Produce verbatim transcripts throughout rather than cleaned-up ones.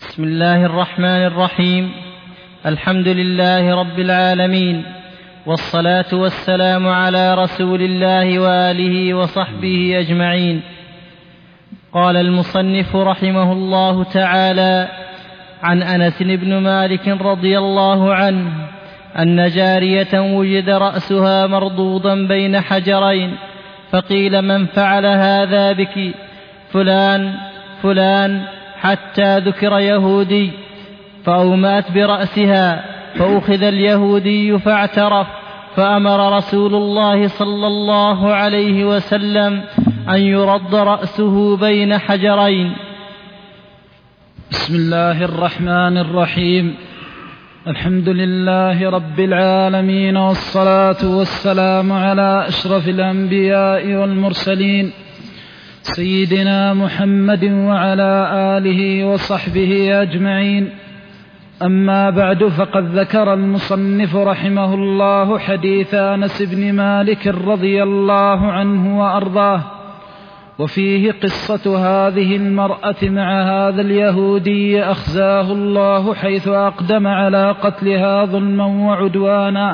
بسم الله الرحمن الرحيم. الحمد لله رب العالمين، والصلاة والسلام على رسول الله وآله وصحبه أجمعين. قال المصنف رحمه الله تعالى: عن أنس بن مالك رضي الله عنه أن جارية وجد رأسها مرضوضا بين حجرين، فقيل: من فعل هذا بك؟ فلان فلان، حتى ذكر يهودي، فأومأت برأسها، فأخذ اليهودي فاعترف، فأمر رسول الله صلى الله عليه وسلم أن يرد رأسه بين حجرين. بسم الله الرحمن الرحيم. الحمد لله رب العالمين، والصلاة والسلام على أشرف الأنبياء والمرسلين، سيدنا محمد وعلى آله وصحبه أجمعين. أما بعد، فقد ذكر المصنف رحمه الله حديث أنس بن مالك رضي الله عنه وأرضاه، وفيه قصة هذه المرأة مع هذا اليهودي أخزاه الله، حيث أقدم على قتلها ظلما وعدوانا،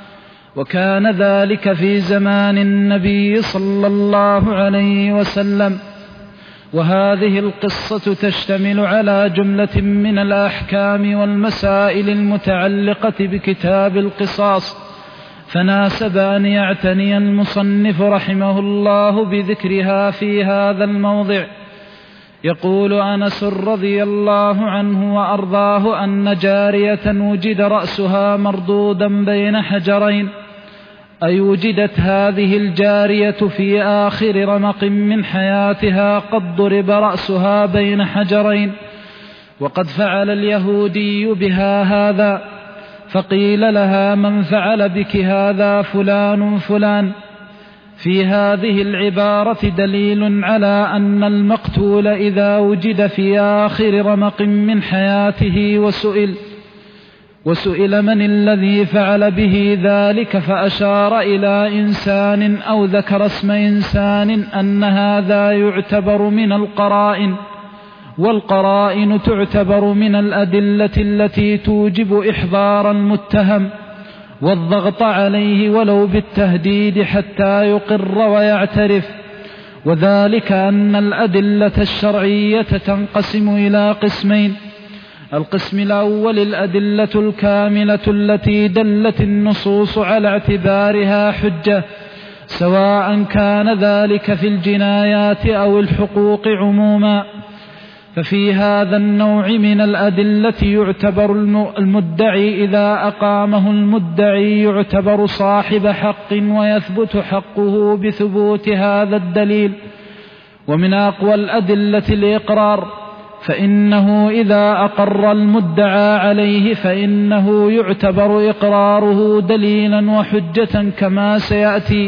وكان ذلك في زمان النبي صلى الله عليه وسلم. وهذه القصة تشتمل على جملة من الأحكام والمسائل المتعلقة بكتاب القصاص، فناسب أن يعتني المصنف رحمه الله بذكرها في هذا الموضع. يقول أنس رضي الله عنه وأرضاه أن جارية وجد رأسها مردودا بين حجرين، أي وجدت هذه الجارية في آخر رمق من حياتها قد ضرب رأسها بين حجرين، وقد فعل اليهودي بها هذا، فقيل لها: من فعل بك هذا؟ فلان فلان. في هذه العبارة دليل على أن المقتول إذا وجد في آخر رمق من حياته وسئل وسئل من الذي فعل به ذلك، فأشار إلى إنسان أو ذكر اسم إنسان، أن هذا يعتبر من القرائن، والقرائن تعتبر من الأدلة التي توجب إحضار المتهم والضغط عليه ولو بالتهديد حتى يقر ويعترف. وذلك أن الأدلة الشرعية تنقسم إلى قسمين: القسم الأول الأدلة الكاملة التي دلت النصوص على اعتبارها حجة، سواء كان ذلك في الجنايات أو الحقوق عموما. ففي هذا النوع من الأدلة يعتبر المدعي إذا أقامه المدعي يعتبر صاحب حق، ويثبت حقه بثبوت هذا الدليل. ومن أقوى الأدلة الإقرار، فإنه إذا أقر المدعى عليه فإنه يعتبر إقراره دليلا وحجة كما سيأتي.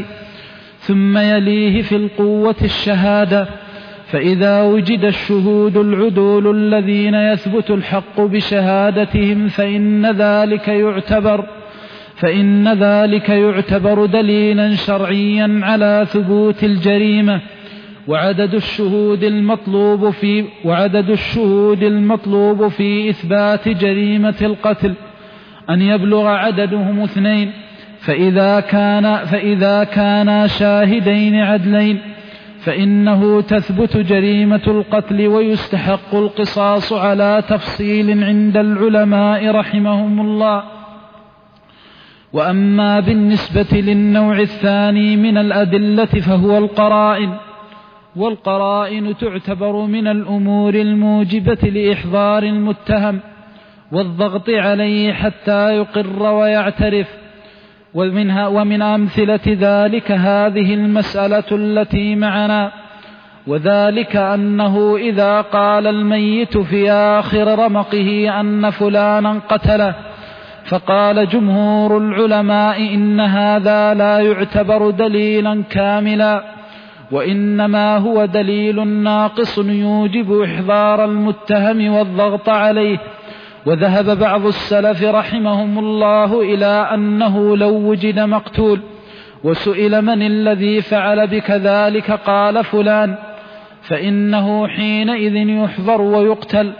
ثم يليه في القوة الشهادة، فإذا وجد الشهود العدول الذين يثبت الحق بشهادتهم فإن ذلك يعتبر فإن ذلك يعتبر دليلا شرعيا على ثبوت الجريمة. وعدد الشهود المطلوب في وعدد الشهود المطلوب في إثبات جريمة القتل أن يبلغ عددهم اثنين، فإذا كان فإذا كانا شاهدين عدلين فإنه تثبت جريمة القتل ويستحق القصاص على تفصيل عند العلماء رحمهم الله. وأما بالنسبة للنوع الثاني من الأدلة فهو القرائن، والقرائن تعتبر من الأمور الموجبة لإحضار المتهم والضغط عليه حتى يقر ويعترف. ومنها ومن أمثلة ذلك هذه المسألة التي معنا، وذلك أنه إذا قال الميت في آخر رمقه أن فلانا قتله، فقال جمهور العلماء إن هذا لا يعتبر دليلا كاملا، وإنما هو دليل ناقص يوجب إحضار المتهم والضغط عليه. وذهب بعض السلف رحمهم الله إلى أنه لو وجد مقتول وسئل من الذي فعل بك ذلك قال فلان، فإنه حينئذ يحضر ويقتل،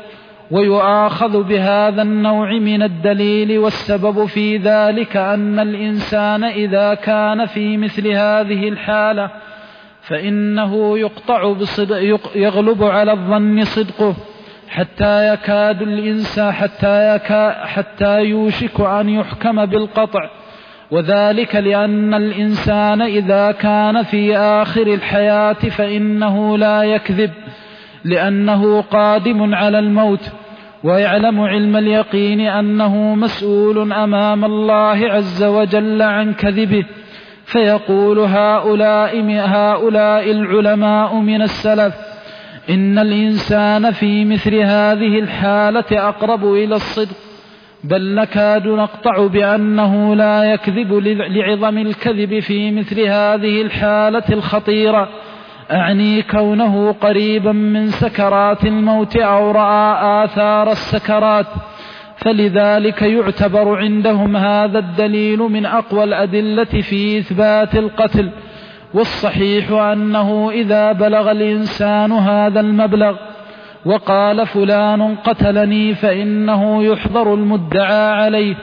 ويؤاخذ بهذا النوع من الدليل. والسبب في ذلك أن الإنسان إذا كان في مثل هذه الحالة فإنه يقطع بصدق يغلب على الظن صدقه حتى يكاد الإنسان حتى, يكا حتى يوشك أن يحكم بالقطع، وذلك لأن الإنسان إذا كان في آخر الحياة فإنه لا يكذب لأنه قادم على الموت، ويعلم علم اليقين أنه مسؤول أمام الله عز وجل عن كذبه. فيقول هؤلاء, هؤلاء العلماء من السلف: إن الإنسان في مثل هذه الحالة أقرب إلى الصدق، بل نكاد نقطع بأنه لا يكذب لعظم الكذب في مثل هذه الحالة الخطيرة، أعني كونه قريبا من سكرات الموت أو رأى آثار السكرات. فلذلك يعتبر عندهم هذا الدليل من أقوى الأدلة في إثبات القتل. والصحيح أنه إذا بلغ الإنسان هذا المبلغ وقال فلان قتلني فإنه يحضر المدعى عليه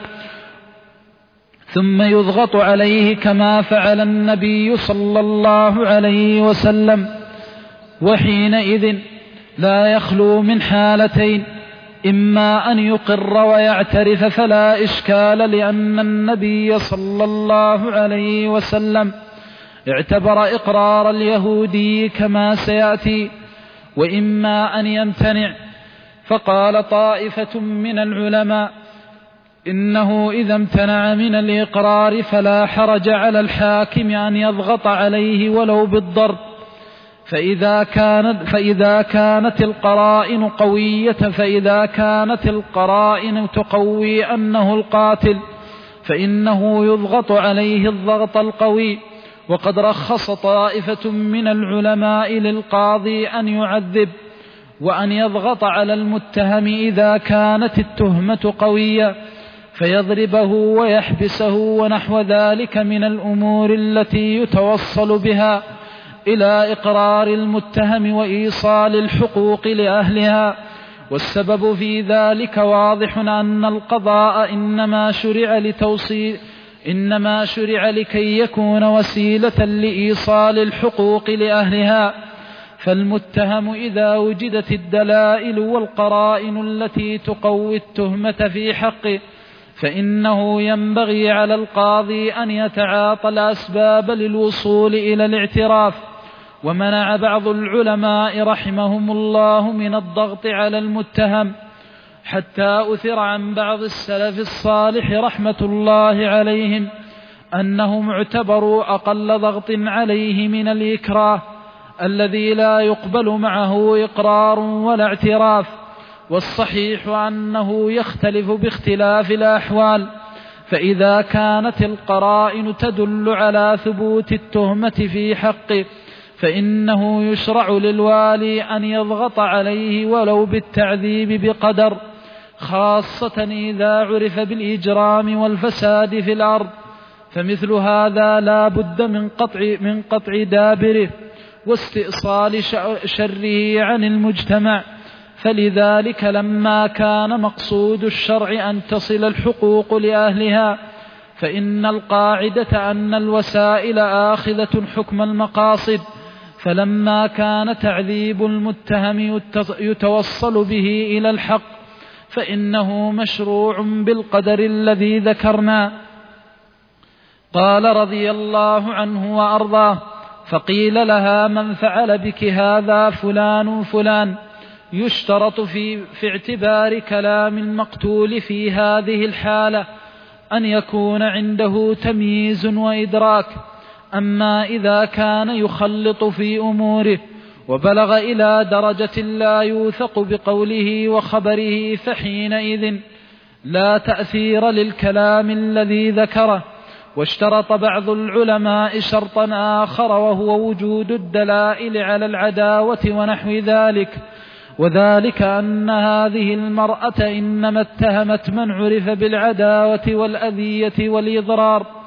ثم يضغط عليه كما فعل النبي صلى الله عليه وسلم، وحينئذ لا يخلو من حالتين: إما أن يقر ويعترف فلا إشكال لأن النبي صلى الله عليه وسلم اعتبر إقرار اليهودي كما سيأتي، وإما أن يمتنع. فقال طائفة من العلماء: إنه إذا امتنع من الإقرار فلا حرج على الحاكم أن يضغط عليه ولو بالضرب، فإذا كانت, فإذا كانت القرائن قوية فإذا كانت القرائن تقوي أنه القاتل فإنه يضغط عليه الضغط القوي. وقد رخص طائفة من العلماء للقاضي أن يعذب وأن يضغط على المتهم إذا كانت التهمة قوية فيضربه ويحبسه ونحو ذلك من الأمور التي يتوصل بها إلى إقرار المتهم وإيصال الحقوق لأهلها. والسبب في ذلك واضح أن القضاء إنما شرع لتوصيل إنما شرع لكي يكون وسيلة لإيصال الحقوق لأهلها. فالمتهم إذا وجدت الدلائل والقرائن التي تقوي التهمة في حقه فإنه ينبغي على القاضي أن يتعاطى الأسباب للوصول إلى الاعتراف. ومنع بعض العلماء رحمهم الله من الضغط على المتهم، حتى أثر عن بعض السلف الصالح رحمة الله عليهم أنهم اعتبروا أقل ضغط عليه من الإكراه الذي لا يقبل معه إقرار ولا اعتراف. والصحيح أنه يختلف باختلاف الأحوال، فإذا كانت القرائن تدل على ثبوت التهمة في حقه فإنه يشرع للوالي أن يضغط عليه ولو بالتعذيب بقدر، خاصة إذا عرف بالإجرام والفساد في الأرض، فمثل هذا لا بد من قطع, من قطع دابره واستئصال شره عن المجتمع. فلذلك لما كان مقصود الشرع أن تصل الحقوق لأهلها فإن القاعدة أن الوسائل آخذة حكم المقاصد، فلما كان تعذيب المتهم يتوصل به إلى الحق فإنه مشروع بالقدر الذي ذكرنا. قال رضي الله عنه وأرضاه: فقيل لها: من فعل بك هذا فلان فلان. يشترط في, في اعتبار كلام المقتول في هذه الحالة أن يكون عنده تمييز وإدراك. أما إذا كان يخلط في أموره وبلغ إلى درجة لا يوثق بقوله وخبره فحينئذ لا تأثير للكلام الذي ذكره. واشترط بعض العلماء شرطا آخر وهو وجود الدلائل على العداوة ونحو ذلك، وذلك أن هذه المرأة إنما اتهمت من عرف بالعداوة والأذية والإضرار،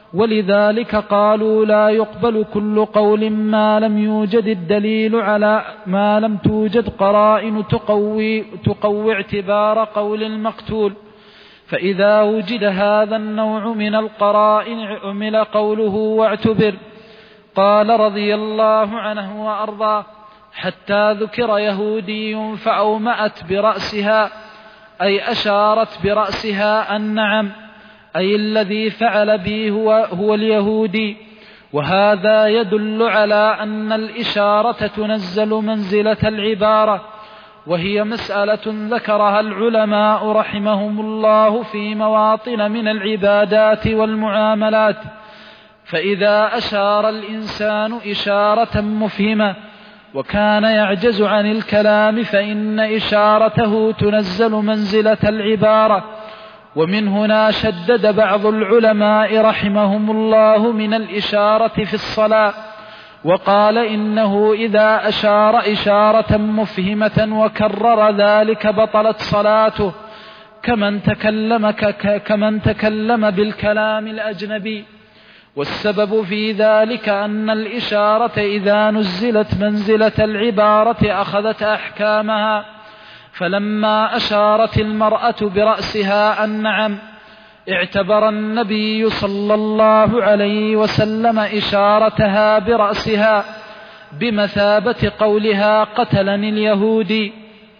ولذلك قالوا لا يقبل كل قول ما لم يوجد الدليل على ما لم توجد قرائن تقوي, تقوي اعتبار قول المقتول. فإذا وجد هذا النوع من القرائن عمل قوله واعتبر. قال رضي الله عنه وأرضاه: حتى ذكر يهودي فأومأت برأسها، أي أشارت برأسها أن نعم، أي الذي فعل به هو, هو اليهودي. وهذا يدل على أن الإشارة تنزل منزلة العبارة، وهي مسألة ذكرها العلماء رحمهم الله في مواطن من العبادات والمعاملات. فإذا أشار الإنسان إشارة مفهمة وكان يعجز عن الكلام فإن إشارته تنزل منزلة العبارة. ومن هنا شدد بعض العلماء رحمهم الله من الإشارة في الصلاة، وقال إنه إذا أشار إشارة مفهمة وكرر ذلك بطلت صلاته كمن تكلم, كمن تكلم بالكلام الأجنبي. والسبب في ذلك أن الإشارة إذا نزلت منزلة العبارة أخذت أحكامها. فلما أشارت المرأة برأسها أن نعم، اعتبر النبي صلى الله عليه وسلم إشارتها برأسها بمثابة قولها قتلني اليهودي.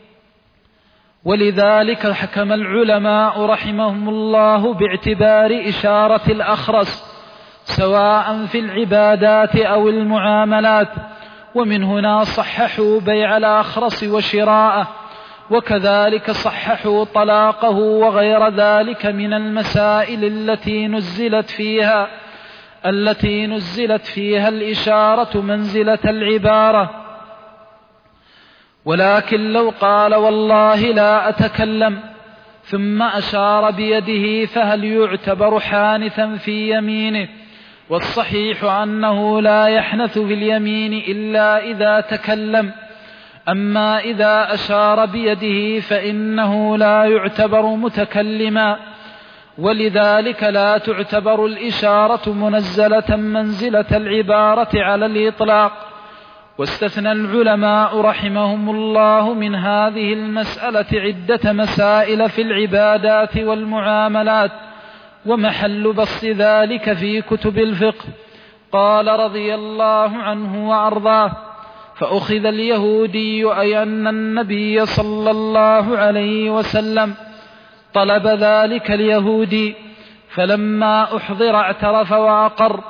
ولذلك حكم العلماء رحمهم الله باعتبار إشارة الأخرس سواء في العبادات أو المعاملات. ومن هنا صححوا بيع الأخرس وشراءه، وكذلك صححوا طلاقه وغير ذلك من المسائل التي نزلت فيها التي نزلت فيها الإشارة منزلة العبارة. ولكن لو قال والله لا أتكلم ثم أشار بيده فهل يعتبر حانثا في يمينه؟ والصحيح أنه لا يحنث في اليمين إلا إذا تكلم. أما إذا أشار بيده فإنه لا يعتبر متكلما، ولذلك لا تعتبر الإشارة منزلة منزلة العبارة على الإطلاق. واستثنى العلماء رحمهم الله من هذه المسألة عدة مسائل في العبادات والمعاملات، ومحل بسط ذلك في كتب الفقه. قال رضي الله عنه وأرضاه: فأخذ اليهودي أي أن النبي صلى الله عليه وسلم طلب ذلك اليهودي، فلما أحضر اعترف وأقر.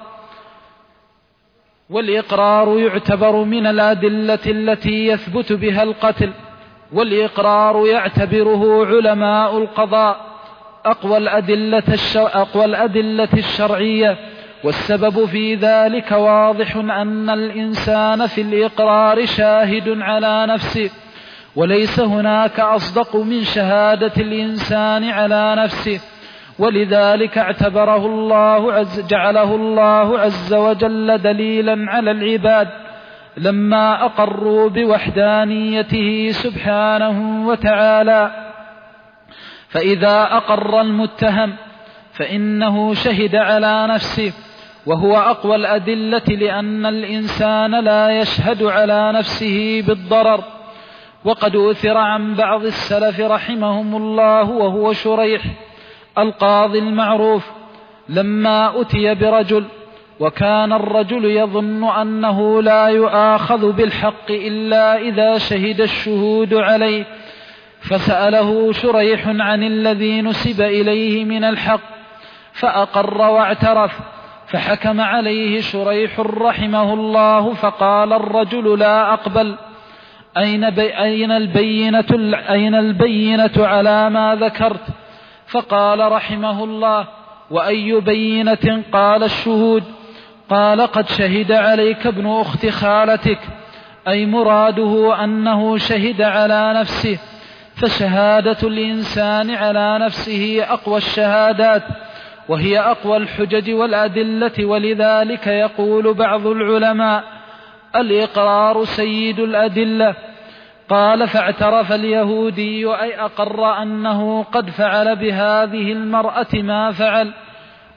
والإقرار يعتبر من الأدلة التي يثبت بها القتل، والإقرار يعتبره علماء القضاء أقوى الأدلة, أقوى الأدلة الشرعية. والسبب في ذلك واضح أن الإنسان في الإقرار شاهد على نفسه، وليس هناك أصدق من شهادة الإنسان على نفسه. ولذلك اعتبره الله عز جعله الله عز وجل دليلا على العباد لما أقروا بوحدانيته سبحانه وتعالى. فإذا أقر المتهم فإنه شهد على نفسه، وهو أقوى الأدلة، لأن الإنسان لا يشهد على نفسه بالضرر. وقد أثر عن بعض السلف رحمهم الله وهو شريح القاضي المعروف لما أتي برجل، وكان الرجل يظن أنه لا يؤاخذ بالحق إلا إذا شهد الشهود عليه، فسأله شريح عن الذي نسب إليه من الحق فأقر واعترف، فحكم عليه شريح رحمه الله فقال الرجل: لا أقبل، أين, بي أين, البينة أين البينة على ما ذكرت؟ فقال رحمه الله: وأي بينة؟ قال: الشهود. قال: قد شهد عليك ابن أخت خالتك، أي مراده أنه شهد على نفسه، فشهادة الإنسان على نفسه أقوى الشهادات، وهي أقوى الحجج والأدلة. ولذلك يقول بعض العلماء: الإقرار سيد الأدلة. قال: فاعترف اليهودي أي أقر أنه قد فعل بهذه المرأة ما فعل،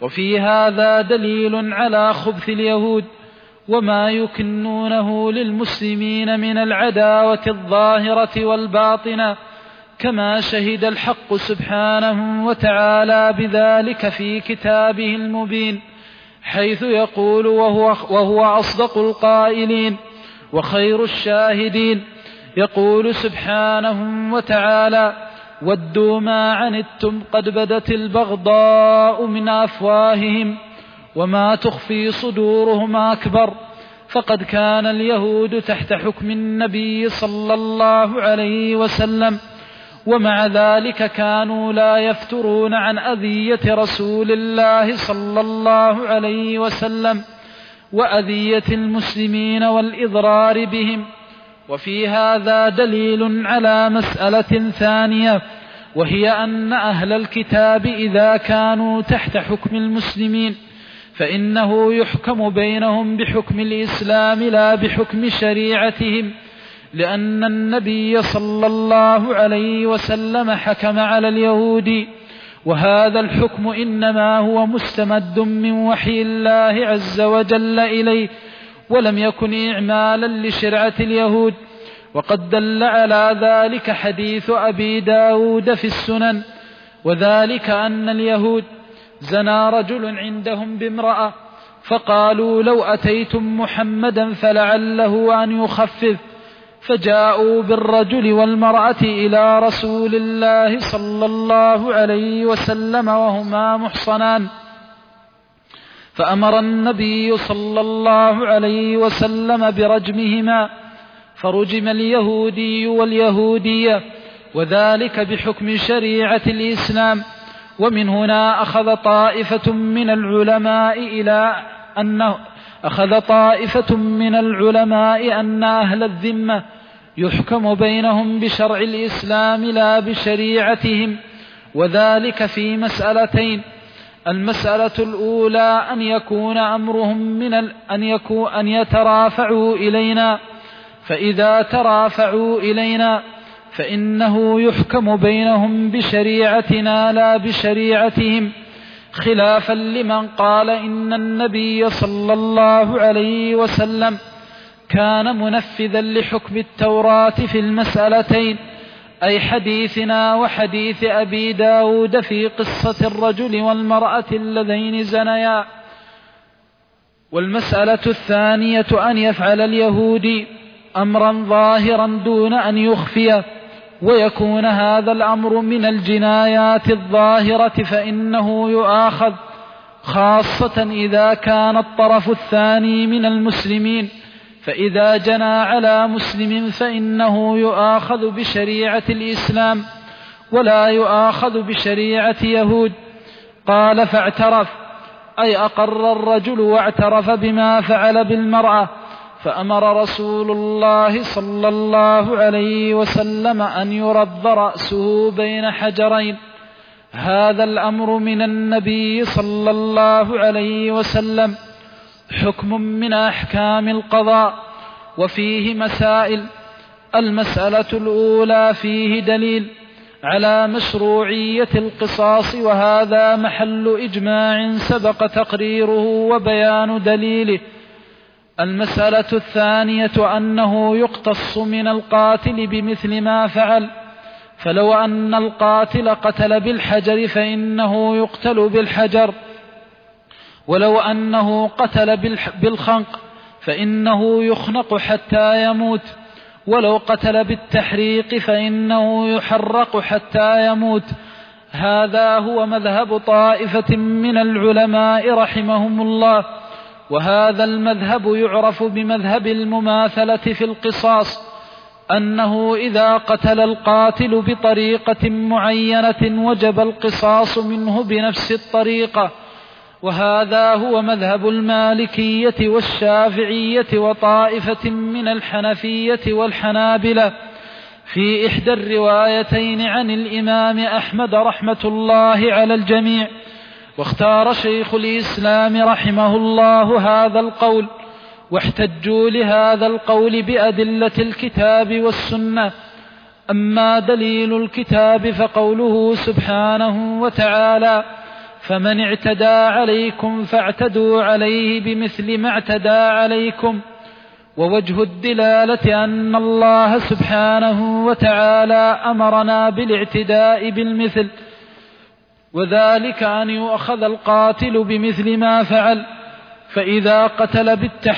وفي هذا دليل على خبث اليهود وما يكنونه للمسلمين من العداوة الظاهرة والباطنة، كما شهد الحق سبحانه وتعالى بذلك في كتابه المبين، حيث يقول وهو, وهو أصدق القائلين وخير الشاهدين، يقول سبحانه وتعالى: ودوا ما عنتم قد بدت البغضاء من أفواههم وما تخفي صدورهم أكبر. فقد كان اليهود تحت حكم النبي صلى الله عليه وسلم، ومع ذلك كانوا لا يفترون عن أذية رسول الله صلى الله عليه وسلم وأذية المسلمين والإضرار بهم. وفي هذا دليل على مسألة ثانية، وهي أن أهل الكتاب إذا كانوا تحت حكم المسلمين فإنه يحكم بينهم بحكم الإسلام لا بحكم شريعتهم، لأن النبي صلى الله عليه وسلم حكم على اليهود، وهذا الحكم إنما هو مستمد من وحي الله عز وجل إليه، ولم يكن إعمالا لشرعة اليهود. وقد دل على ذلك حديث أبي داود في السنن، وذلك أن اليهود زنى رجل عندهم بامرأة، فقالوا: لو أتيتم محمدا فلعله أن يخفف، فجاءوا بالرجل والمرأة إلى رسول الله صلى الله عليه وسلم وهما محصنان، فأمر النبي صلى الله عليه وسلم برجمهما، فرجم اليهودي واليهودية، وذلك بحكم شريعة الإسلام. ومن هنا أخذ طائفة من العلماء إلى أنه أخذ طائفة من العلماء أن أهل الذمة يحكم بينهم بشرع الإسلام لا بشريعتهم، وذلك في مسألتين: المسألة الأولى أن يكون أمرهم من ال... أن, يكون أن يترافعوا إلينا، فإذا ترافعوا إلينا فإنه يحكم بينهم بشريعتنا لا بشريعتهم، خلافا لمن قال إن النبي صلى الله عليه وسلم كان منفذا لحكم التوراة في المسألتين، أي حديثنا وحديث أبي داود في قصة الرجل والمرأة اللذين زنيا. والمسألة الثانية أن يفعل اليهودي أمرا ظاهرا دون أن يخفيه، ويكون هذا الأمر من الجنايات الظاهرة، فإنه يؤاخذ، خاصة إذا كان الطرف الثاني من المسلمين، فإذا جنى على مسلم فإنه يؤاخذ بشريعة الإسلام ولا يؤاخذ بشريعة يهود. قال: فاعترف، أي أقر الرجل واعترف بما فعل بالمرأة، فأمر رسول الله صلى الله عليه وسلم أن يرد رأسه بين حجرين. هذا الأمر من النبي صلى الله عليه وسلم حكم من أحكام القضاء، وفيه مسائل. المسألة الأولى: فيه دليل على مشروعية القصاص، وهذا محل إجماع سبق تقريره وبيان دليله. المسألة الثانية: أنه يقتص من القاتل بمثل ما فعل، فلو أن القاتل قتل بالحجر فإنه يقتل بالحجر، ولو أنه قتل بالخنق فإنه يخنق حتى يموت، ولو قتل بالتحريق فإنه يحرق حتى يموت. هذا هو مذهب طائفة من العلماء رحمهم الله، وهذا المذهب يعرف بمذهب المماثلة في القصاص، أنه إذا قتل القاتل بطريقة معينة وجب القصاص منه بنفس الطريقة. وهذا هو مذهب المالكية والشافعية وطائفة من الحنفية والحنابلة في إحدى الروايتين عن الإمام أحمد رحمة الله على الجميع. واختار شيخ الإسلام رحمه الله هذا القول، واحتجوا لهذا القول بأدلة الكتاب والسنة. أما دليل الكتاب فقوله سبحانه وتعالى: فمن اعتدى عليكم فاعتدوا عليه بمثل ما اعتدى عليكم. ووجه الدلالة أن الله سبحانه وتعالى أمرنا بالاعتداء بالمثل، وذلك أن يؤخذ القاتل بمثل ما فعل، فإذا قتل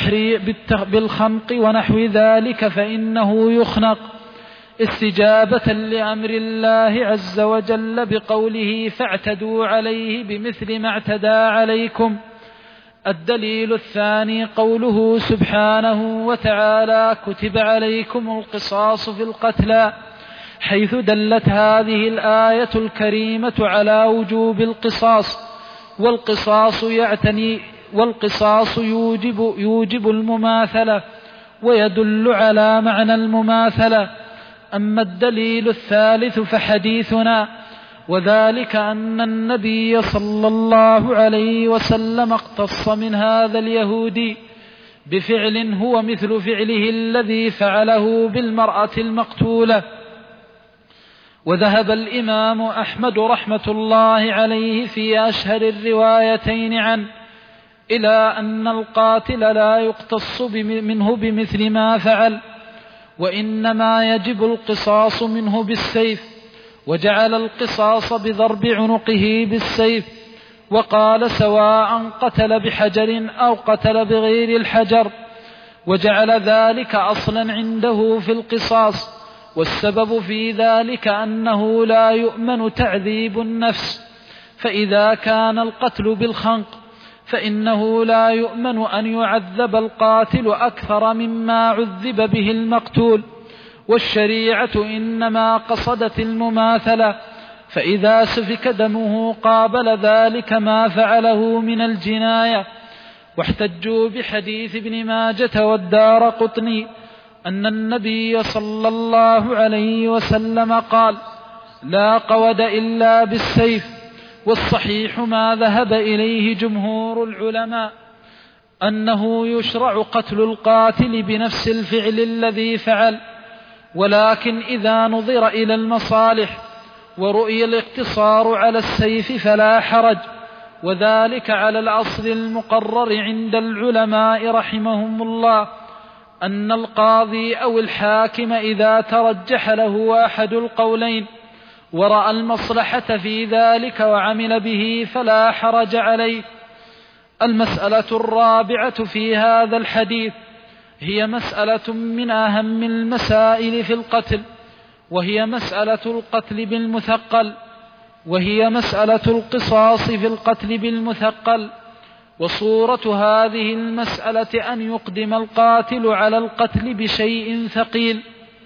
بالخنق ونحو ذلك فإنه يخنق استجابة لأمر الله عز وجل بقوله فاعتدوا عليه بمثل ما اعتدى عليكم. الدليل الثاني قوله سبحانه وتعالى كتب عليكم القصاص في القتلى، حيث دلت هذه الآية الكريمة على وجوب القصاص، والقصاص يعتني والقصاص يوجب, يوجب المماثلة ويدل على معنى المماثلة. أما الدليل الثالث فحديثنا، وذلك أن النبي صلى الله عليه وسلم اقتص من هذا اليهودي بفعل هو مثل فعله الذي فعله بالمرأة المقتولة. وذهب الإمام أحمد رحمة الله عليه في أشهر الروايتين عنه إلى أن القاتل لا يقتص منه بمثل ما فعل، وإنما يجب القصاص منه بالسيف، وجعل القصاص بضرب عنقه بالسيف، وقال سواء قتل بحجر أو قتل بغير الحجر، وجعل ذلك أصلا عنده في القصاص. والسبب في ذلك أنه لا يؤمن تعذيب النفس، فإذا كان القتل بالخنق فإنه لا يؤمن أن يعذب القاتل أكثر مما عذب به المقتول، والشريعة إنما قصدت المماثلة، فإذا سفك دمه قابل ذلك ما فعله من الجناية. واحتجوا بحديث ابن ماجة والدارقطني أن النبي صلى الله عليه وسلم قال لا قود إلا بالسيف. والصحيح ما ذهب إليه جمهور العلماء أنه يشرع قتل القاتل بنفس الفعل الذي فعل، ولكن إذا نظر إلى المصالح ورؤي الاقتصار على السيف فلا حرج، وذلك على الأصل المقرر عند العلماء رحمهم الله أن القاضي أو الحاكم إذا ترجح له أحد القولين ورأى المصلحة في ذلك وعمل به فلا حرج عليه. المسألة الرابعة في هذا الحديث هي مسألة من أهم المسائل في القتل، وهي مسألة القتل بالمثقل، وهي مسألة القصاص في القتل بالمثقل. وصورة هذه المسألة أن يقدم القاتل على القتل بشيء ثقيل،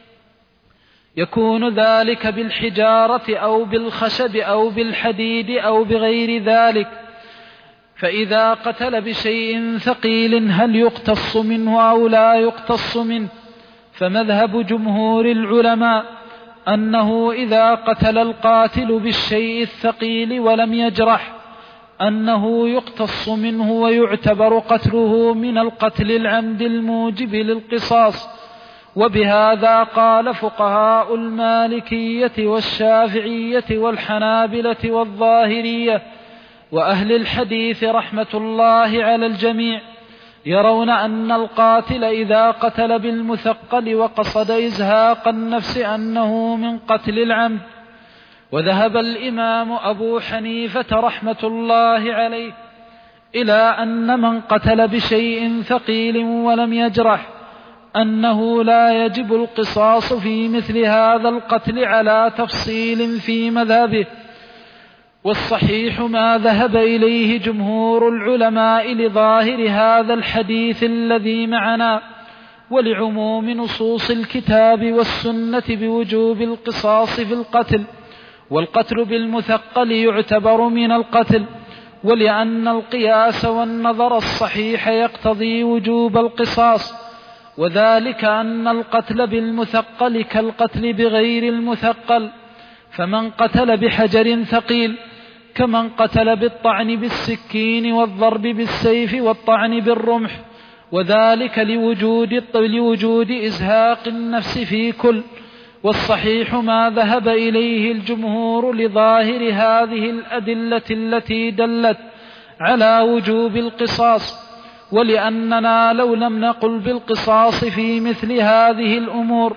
يكون ذلك بالحجارة أو بالخشب أو بالحديد أو بغير ذلك. فإذا قتل بشيء ثقيل هل يقتص منه أو لا يقتص منه؟ فمذهب جمهور العلماء أنه إذا قتل القاتل بالشيء الثقيل ولم يجرح أنه يقتص منه ويعتبر قتله من القتل العمد الموجب للقصاص. وبهذا قال فقهاء المالكية والشافعية والحنابلة والظاهرية وأهل الحديث رحمة الله على الجميع، يرون أن القاتل إذا قتل بالمثقل وقصد إزهاق النفس أنه من قتل العمد. وذهب الإمام أبو حنيفة رحمة الله عليه إلى أن من قتل بشيء ثقيل ولم يجرح أنه لا يجب القصاص في مثل هذا القتل على تفصيل في مذهبه. والصحيح ما ذهب إليه جمهور العلماء لظاهر هذا الحديث الذي معنا ولعموم نصوص الكتاب والسنة بوجوب القصاص في القتل، والقتل بالمثقل يعتبر من القتل، ولأن القياس والنظر الصحيح يقتضي وجوب القصاص، وذلك أن القتل بالمثقل كالقتل بغير المثقل، فمن قتل بحجر ثقيل كمن قتل بالطعن بالسكين والضرب بالسيف والطعن بالرمح، وذلك لوجود, لوجود إزهاق النفس في كل. والصحيح ما ذهب إليه الجمهور لظاهر هذه الأدلة التي دلت على وجوب القصاص، ولأننا لو لم نقل بالقصاص في مثل هذه الأمور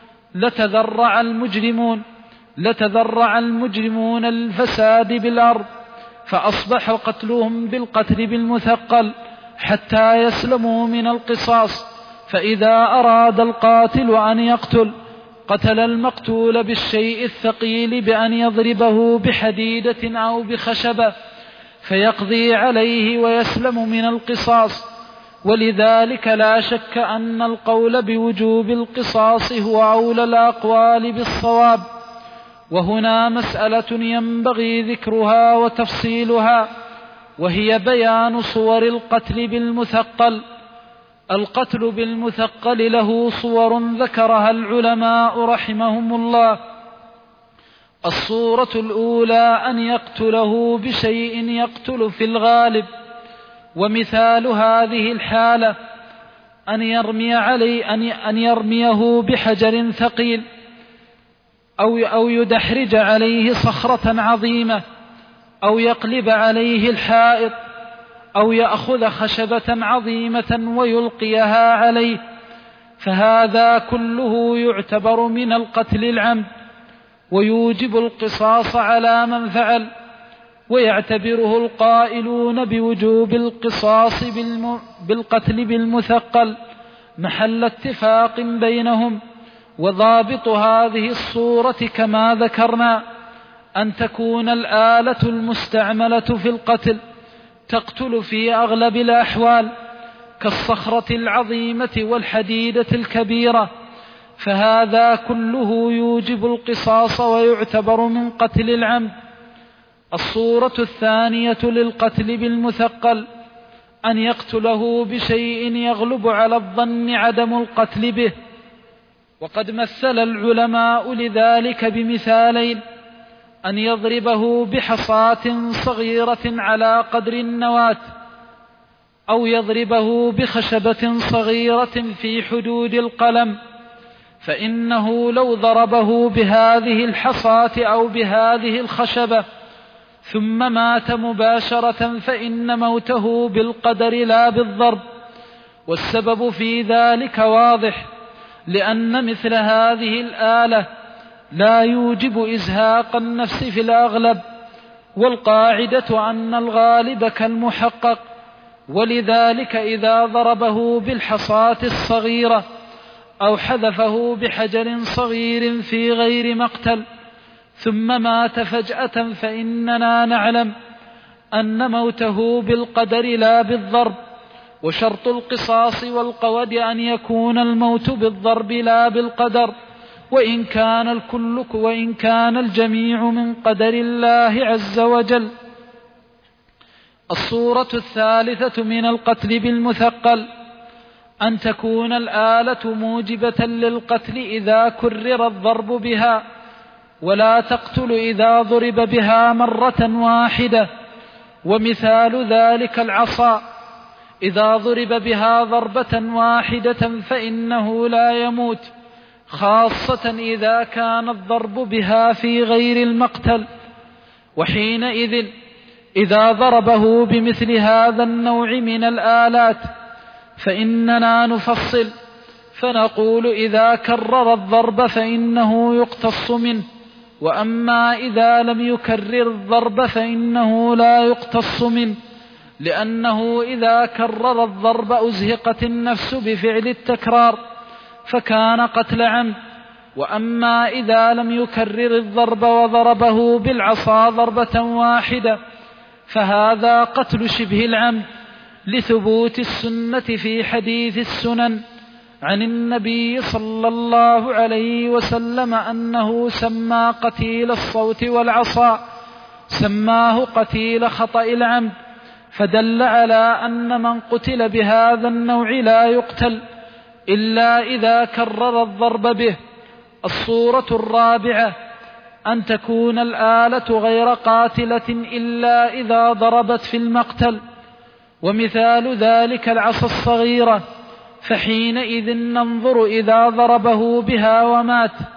لتذرع المجرمون لتذرع المجرمون الفساد بالأرض، فأصبح قتلهم بالقتل بالمثقل حتى يسلموا من القصاص. فإذا أراد القاتل أن يقتل قتل المقتول بالشيء الثقيل بأن يضربه بحديدة أو بخشبة فيقضي عليه ويسلم من القصاص. ولذلك لا شك أن القول بوجوب القصاص هو أولى الأقوال بالصواب. وهنا مسألة ينبغي ذكرها وتفصيلها، وهي بيان صور القتل بالمثقل. القتل بالمثقل له صور ذكرها العلماء رحمهم الله. الصورة الأولى أن يقتله بشيء يقتل في الغالب، ومثال هذه الحالة أن يرمي علي أن يرميه بحجر ثقيل أو أو يدحرج عليه صخرة عظيمة أو يقلب عليه الحائط أو يأخذ خشبة عظيمة ويلقيها عليه، فهذا كله يعتبر من القتل العمد ويوجب القصاص على من فعل. ويعتبره القائلون بوجوب القصاص بالقتل بالمثقل محل اتفاق بينهم. وضابط هذه الصورة كما ذكرنا أن تكون الآلة المستعملة في القتل تقتل في أغلب الأحوال كالصخرة العظيمة والحديدة الكبيرة، فهذا كله يوجب القصاص ويعتبر من قتل العمد. الصورة الثانية للقتل بالمثقل أن يقتله بشيء يغلب على الظن عدم القتل به، وقد مثل العلماء لذلك بمثالين: أن يضربه بحصاة صغيرة على قدر النواة، أو يضربه بخشبة صغيرة في حدود القلم، فإنه لو ضربه بهذه الحصاة أو بهذه الخشبة ثم مات مباشرة فإن موته بالقدر لا بالضرب. والسبب في ذلك واضح، لأن مثل هذه الآلة لا يوجب إزهاق النفس في الأغلب، والقاعدة أن الغالب كالمحقق، ولذلك إذا ضربه بالحصاة الصغيرة أو حذفه بحجر صغير في غير مقتل ثم مات فجأة فإننا نعلم أن موته بالقدر لا بالضرب. وشرط القصاص والقود أن يكون الموت بالضرب لا بالقدر، وإن كان الكل وإن كان الجميع من قدر الله عز وجل. الصورة الثالثة من القتل بالمثقل أن تكون الآلة موجبة للقتل إذا كرر الضرب بها، ولا تقتل إذا ضرب بها مرة واحدة. ومثال ذلك العصا، إذا ضرب بها ضربة واحدة فإنه لا يموت، خاصة إذا كان الضرب بها في غير المقتل. وحينئذ إذا ضربه بمثل هذا النوع من الآلات فإننا نفصل فنقول إذا كرر الضرب فإنه يقتص منه، وأما إذا لم يكرر الضرب فإنه لا يقتص منه، لأنه إذا كرر الضرب أزهقت النفس بفعل التكرار فكان قتل عمد. وأما إذا لم يكرر الضرب وضربه بالعصا ضربة واحدة فهذا قتل شبه العمد، لثبوت السنة في حديث السنن عن النبي صلى الله عليه وسلم أنه سمى قتيل الصوت والعصا سماه قتيل خطأ العمد، فدل على أن من قتل بهذا النوع لا يقتل إلا إذا كرر الضرب به. الصورة الرابعة أن تكون الآلة غير قاتلة إلا إذا ضربت في المقتل، ومثال ذلك العصا الصغيرة، فحينئذ ننظر إذا ضربه بها ومات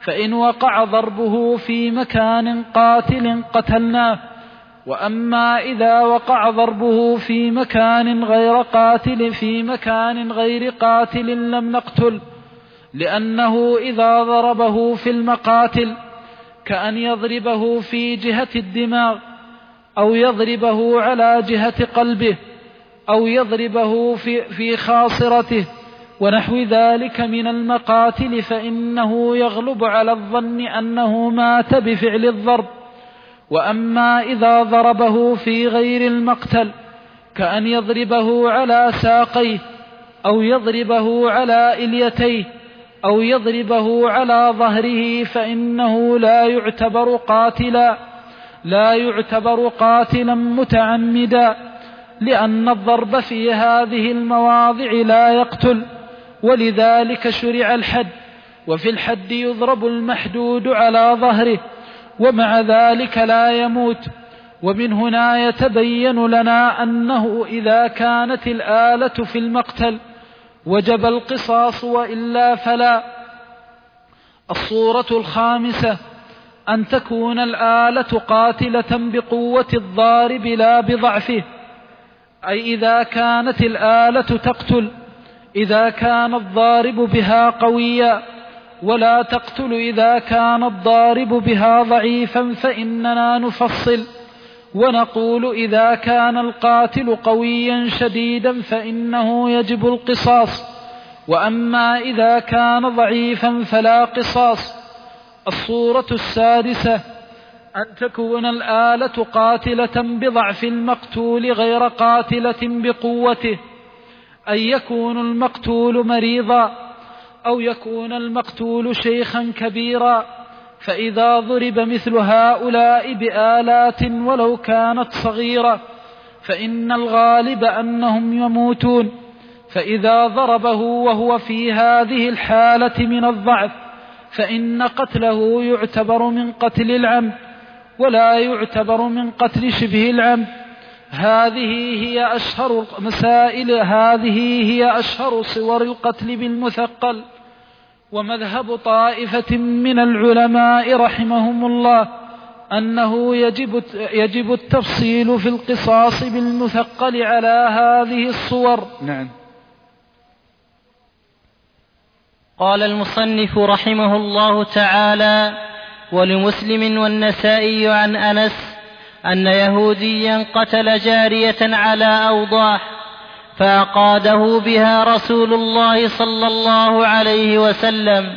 فإن وقع ضربه في مكان قاتل قتلناه، وأما إذا وقع ضربه في مكان غير قاتل في مكان غير قاتل لم نقتل، لأنه إذا ضربه في المقاتل كأن يضربه في جهة الدماغ أو يضربه على جهة قلبه أو يضربه في, في خاصرته ونحو ذلك من المقاتل، فإنه يغلب على الظن أنه مات بفعل الضرب. وأما إذا ضربه في غير المقتل كأن يضربه على ساقيه أو يضربه على إليتيه أو يضربه على ظهره فإنه لا يعتبر قاتلا لا يعتبر قاتلا متعمدا، لأن الضرب في هذه المواضع لا يقتل، ولذلك شرع الحد. وفي الحد يضرب المحدود على ظهره ومع ذلك لا يموت. ومن هنا يتبين لنا أنه إذا كانت الآلة في المقتل وجب القصاص وإلا فلا. الصورة الخامسة أن تكون الآلة قاتلة بقوة الضارب لا بضعفه، أي إذا كانت الآلة تقتل إذا كان الضارب بها قويا، ولا تقتل إذا كان الضارب بها ضعيفا، فإننا نفصل ونقول إذا كان القاتل قويا شديدا فإنه يجب القصاص، وأما إذا كان ضعيفا فلا قصاص. الصورة السادسة أن تكون الآلة قاتلة بضعف المقتول غير قاتلة بقوته، أن يكون المقتول مريضا أو يكون المقتول شيخا كبيرا، فإذا ضرب مثل هؤلاء بآلات ولو كانت صغيرة فإن الغالب أنهم يموتون، فإذا ضربه وهو في هذه الحالة من الضعف فإن قتله يعتبر من قتل العمد ولا يعتبر من قتل شبه العمد. هذه هي أشهر مسائل هذه هي أشهر صور القتل بالمثقل. ومذهب طائفة من العلماء رحمهم الله أنه يجب يجب التفصيل في القصاص بالمثقل على هذه الصور. نعم. قال المصنف رحمه الله تعالى: ولمسلم والنسائي عن أنس أن يهوديا قتل جارية على أوضاح فأقاده بها رسول الله صلى الله عليه وسلم.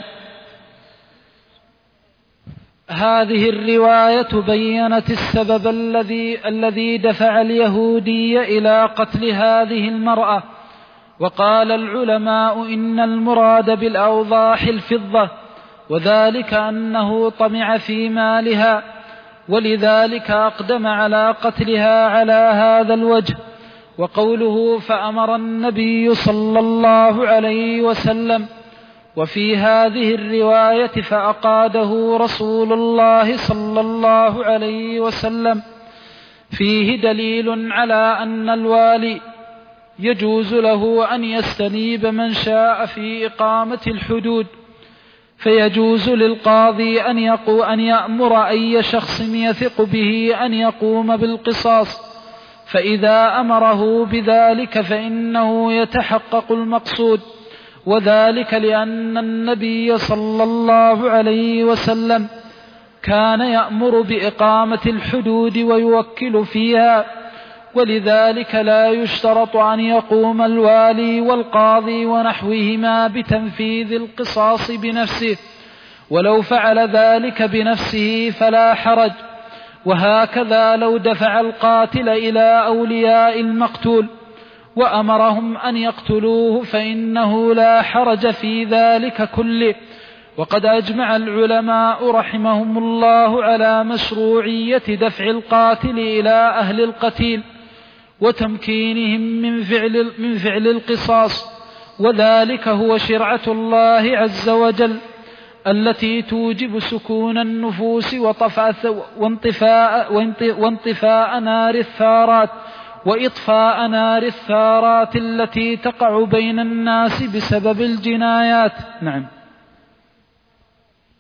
هذه الرواية بيّنت السبب الذي الذي دفع اليهودي إلى قتل هذه المرأة. وقال العلماء إن المراد بالأوضاح الفضة، وذلك أنه طمع في مالها، ولذلك أقدم على قتلها على هذا الوجه. وقوله فأمر النبي صلى الله عليه وسلم، وفي هذه الرواية فأقاده رسول الله صلى الله عليه وسلم، فيه دليل على أن الوالي يجوز له أن يستنيب من شاء في إقامة الحدود، فيجوز للقاضي أن يقو أن يأمر أي شخص يثق به أن يقوم بالقصاص، فإذا أمره بذلك فإنه يتحقق المقصود، وذلك لأن النبي صلى الله عليه وسلم كان يأمر بإقامة الحدود ويوكل فيها، ولذلك لا يشترط أن يقوم الوالي والقاضي ونحوهما بتنفيذ القصاص بنفسه، ولو فعل ذلك بنفسه فلا حرج. وهكذا لو دفع القاتل إلى أولياء المقتول وأمرهم أن يقتلوه فإنه لا حرج في ذلك كله. وقد أجمع العلماء رحمهم الله على مشروعية دفع القاتل إلى أهل القتيل وتمكينهم من فعل, من فعل القصاص، وذلك هو شرعة الله عز وجل التي توجب سكون النفوس وانطفاء, وانطفاء نار الثارات وإطفاء نار الثارات التي تقع بين الناس بسبب الجنايات. نعم.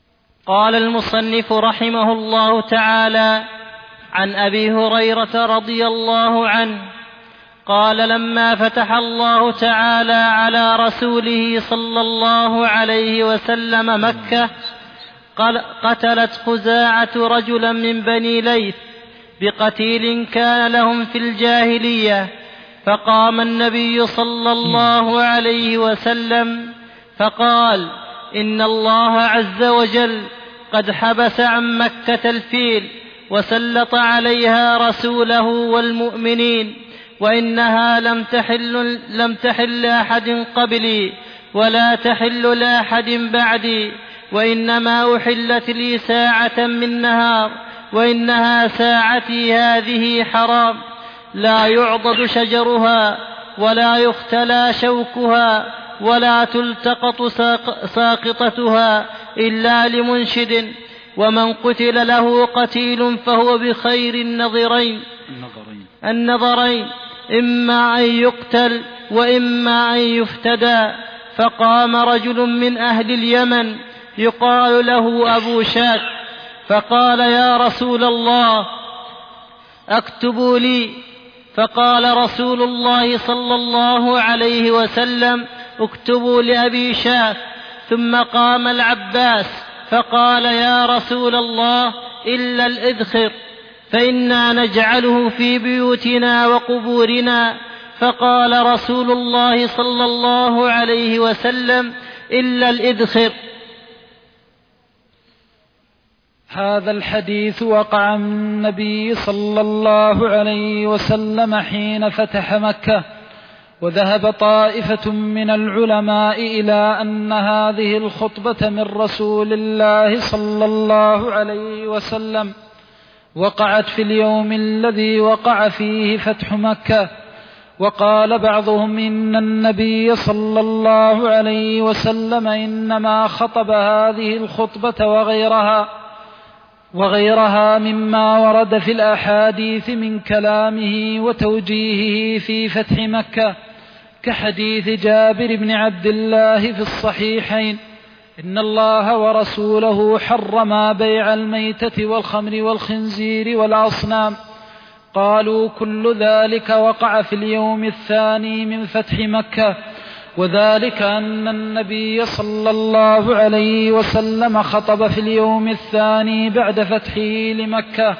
قال المصنف رحمه الله تعالى: عن أبي هريرة رضي الله عنه قال: لما فتح الله تعالى على رسوله صلى الله عليه وسلم مكة قتلت خزاعة رجلا من بني ليث بقتيل كان لهم في الجاهلية، فقام النبي صلى الله عليه وسلم فقال: إن الله عز وجل قد حبس عن مكة الفيل وسلط عليها رسوله والمؤمنين، وإنها لم تحل, لم تحل لأحد قبلي ولا تحل لأحد بعدي، وإنما أحلت لي ساعة من نهار، وإنها ساعتي هذه حرام، لا يعضد شجرها ولا يختلى شوكها ولا تلتقط ساقطتها إلا لمنشد، ومن قتل له قتيل فهو بخير النظرين النظرين, النظرين إما أن يقتل وإما أن يفتدى. فقام رجل من أهل اليمن يقال له أبو شاك فقال: يا رسول الله اكتبوا لي. فقال رسول الله صلى الله عليه وسلم: اكتبوا لأبي شاك. ثم قام العباس فقال: يا رسول الله إلا الإذخر فإنا نجعله في بيوتنا وقبورنا. فقال رسول الله صلى الله عليه وسلم: إلا الإذخر. هذا الحديث وقع من النبي صلى الله عليه وسلم حين فتح مكة، وذهب طائفة من العلماء إلى أن هذه الخطبة من رسول الله صلى الله عليه وسلم وقعت في اليوم الذي وقع فيه فتح مكة. وقال بعضهم إن النبي صلى الله عليه وسلم إنما خطب هذه الخطبة وغيرها وغيرها مما ورد في الأحاديث من كلامه وتوجيهه في فتح مكة، كحديث جابر بن عبد الله في الصحيحين: إن الله ورسوله حرما بيع الميتة والخمر والخنزير والأصنام. قالوا: كل ذلك وقع في اليوم الثاني من فتح مكة، وذلك أن النبي صلى الله عليه وسلم خطب في اليوم الثاني بعد فتحه لمكة،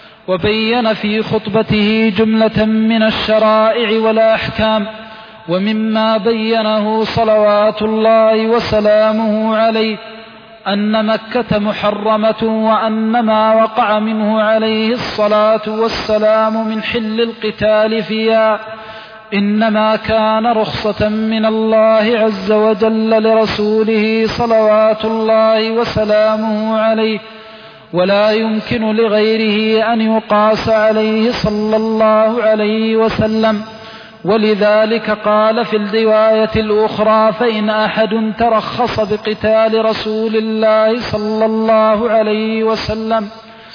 وبين في خطبته جملة من الشرائع والأحكام، ومما بينه صلوات الله وسلامه عليه أن مكة محرمة، وأن ما وقع منه عليه الصلاة والسلام من حل القتال فيها إنما كان رخصة من الله عز وجل لرسوله صلوات الله وسلامه عليه، ولا يمكن لغيره أن يقاس عليه صلى الله عليه وسلم. ولذلك قال في الرواية الأخرى: فإن أحد ترخص بقتال رسول الله صلى الله عليه وسلم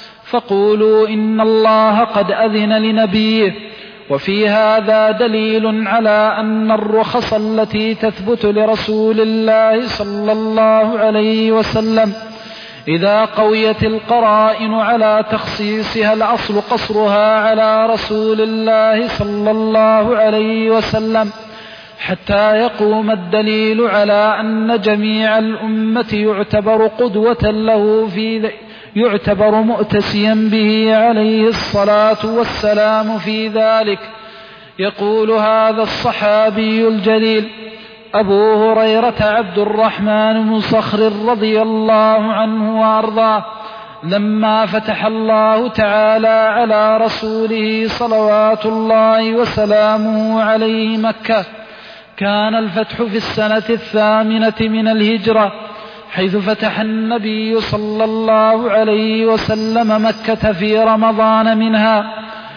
فقولوا إن الله قد أذن لنبيه. وفي هذا دليل على أن الرخص التي تثبت لرسول الله صلى الله عليه وسلم إذا قويت القرائن على تخصيصها الأصل قصرها على رسول الله صلى الله عليه وسلم، حتى يقوم الدليل على أن جميع الأمة يعتبر قدوة له في يعتبر مؤتسيا به عليه الصلاة والسلام في ذلك. يقول هذا الصحابي الجليل أبو هريرة عبد الرحمن بن صخر رضي الله عنه وأرضاه: لما فتح الله تعالى على رسوله صلوات الله وسلامه عليه مكة، كان الفتح في السنة الثامنة من الهجرة، حيث فتح النبي صلى الله عليه وسلم مكة في رمضان منها،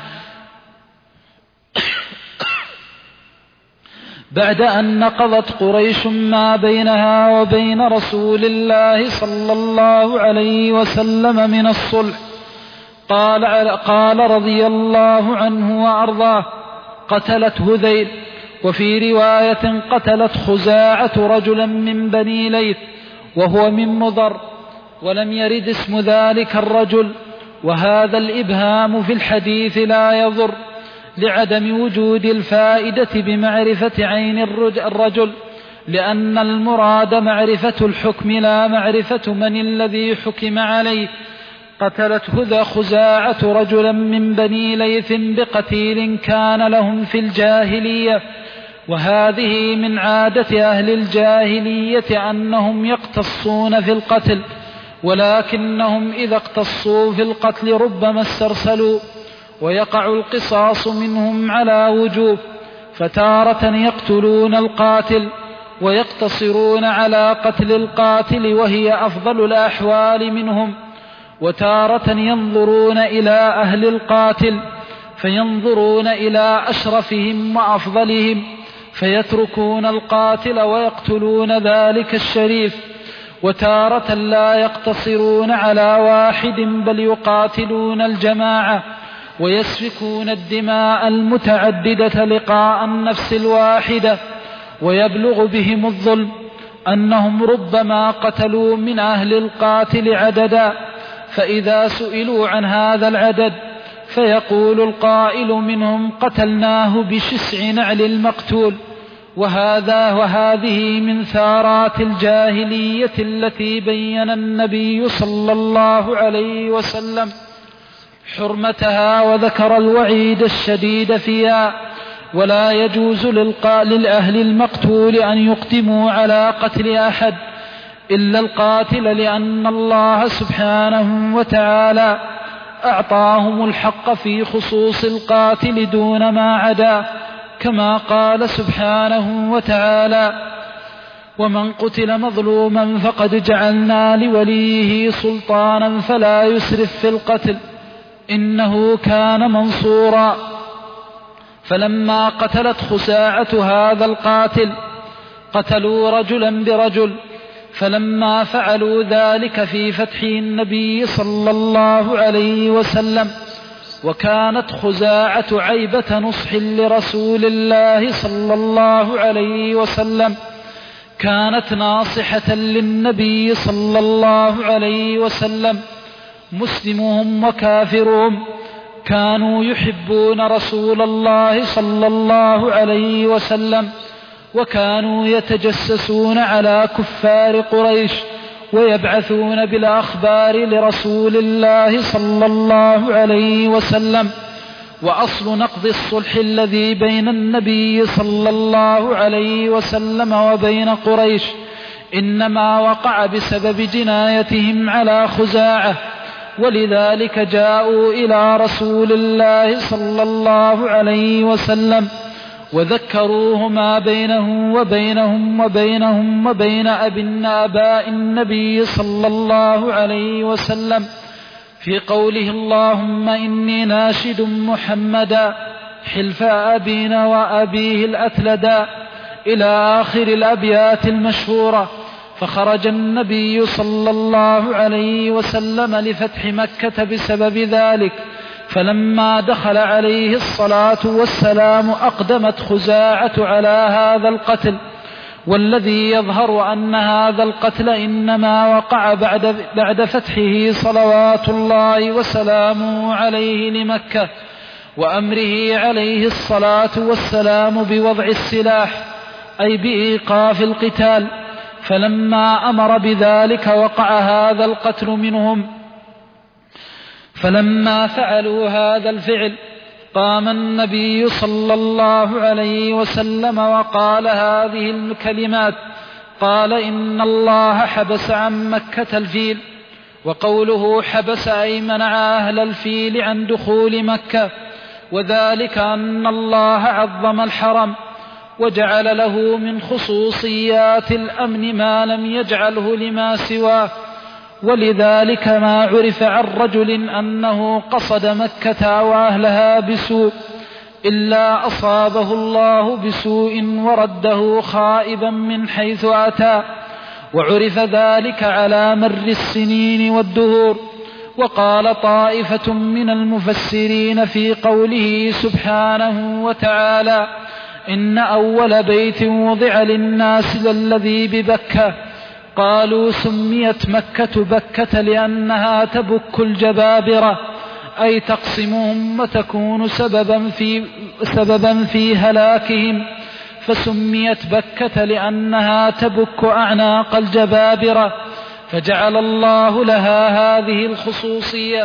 بعد أن نقضت قريش ما بينها وبين رسول الله صلى الله عليه وسلم من الصلح. قال, قال رضي الله عنه وأرضاه: قتلت هذيل. وفي رواية: قتلت خزاعة رجلا من بني ليث وهو من مضر. ولم يرد اسم ذلك الرجل، وهذا الإبهام في الحديث لا يضر لعدم وجود الفائدة بمعرفة عين الرجل، لأن المراد معرفة الحكم لا معرفة من الذي حكم عليه. قتلت هذا خزاعة رجلا من بني ليث بقتيل كان لهم في الجاهلية، وهذه من عادة أهل الجاهلية أنهم يقتصون في القتل، ولكنهم إذا اقتصوا في القتل ربما استرسلوا، ويقع القصاص منهم على وجوب، فتارة يقتلون القاتل ويقتصرون على قتل القاتل وهي أفضل الأحوال منهم، وتارة ينظرون إلى أهل القاتل فينظرون إلى أشرفهم وأفضلهم فيتركون القاتل ويقتلون ذلك الشريف، وتارة لا يقتصرون على واحد بل يقاتلون الجماعة ويسفكون الدماء المتعددة لقاء النفس الواحدة. ويبلغ بهم الظلم أنهم ربما قتلوا من أهل القاتل عددا، فإذا سئلوا عن هذا العدد فيقول القائل منهم قتلناه بشسع نعل المقتول. وهذا وهذه من ثارات الجاهلية التي بين النبي صلى الله عليه وسلم حرمتها وذكر الوعيد الشديد فيها. ولا يجوز للأهل المقتول أن يقدموا على قتل أحد إلا القاتل، لأن الله سبحانه وتعالى أعطاهم الحق في خصوص القاتل دون ما عدا، كما قال سبحانه وتعالى: ومن قتل مظلوما فقد جعلنا لوليه سلطانا فلا يسرف في القتل إنه كان منصورا. فلما قتلت خزاعة هذا القاتل قتلوا رجلا برجل، فلما فعلوا ذلك في فتح النبي صلى الله عليه وسلم، وكانت خزاعة عيبة نصح لرسول الله صلى الله عليه وسلم، كانت ناصحة للنبي صلى الله عليه وسلم، مسلمهم وكافرهم كانوا يحبون رسول الله صلى الله عليه وسلم، وكانوا يتجسسون على كفار قريش ويبعثون بالأخبار لرسول الله صلى الله عليه وسلم. وأصل نقض الصلح الذي بين النبي صلى الله عليه وسلم وبين قريش إنما وقع بسبب جنايتهم على خزاعة، ولذلك جاءوا إلى رسول الله صلى الله عليه وسلم وذكروه ما بينه وبينهم وبينهم وبين أبن آباء النبي صلى الله عليه وسلم في قوله: اللهم إني ناشد محمدا حلف أبينا وأبيه الأتلدا، إلى آخر الأبيات المشهورة. فخرج النبي صلى الله عليه وسلم لفتح مكة بسبب ذلك، فلما دخل عليه الصلاة والسلام أقدمت خزاعة على هذا القتل، والذي يظهر أن هذا القتل إنما وقع بعد, بعد فتحه صلوات الله وسلامه عليه لمكة، وأمره عليه الصلاة والسلام بوضع السلاح أي بإيقاف القتال. فلما أمر بذلك وقع هذا القتل منهم. فلما فعلوا هذا الفعل قام النبي صلى الله عليه وسلم وقال هذه الكلمات: قال إن الله حبس عن مكة الفيل. وقوله حبس أي منع أهل الفيل عن دخول مكة، وذلك أن الله عظم الحرم وجعل له من خصوصيات الأمن ما لم يجعله لما سواه، ولذلك ما عرف عن رجل أنه قصد مكة وأهلها بسوء إلا أصابه الله بسوء ورده خائبا من حيث أتى، وعرف ذلك على مر السنين والدهور. وقال طائفة من المفسرين في قوله سبحانه وتعالى: إن أول بيت وضع للناس للذي ببكة، قالوا سميت مكة بكة لأنها تبك الجبابرة أي تقسمهم وتكون سببا في, سببا في هلاكهم، فسميت بكة لأنها تبك أعناق الجبابرة، فجعل الله لها هذه الخصوصية.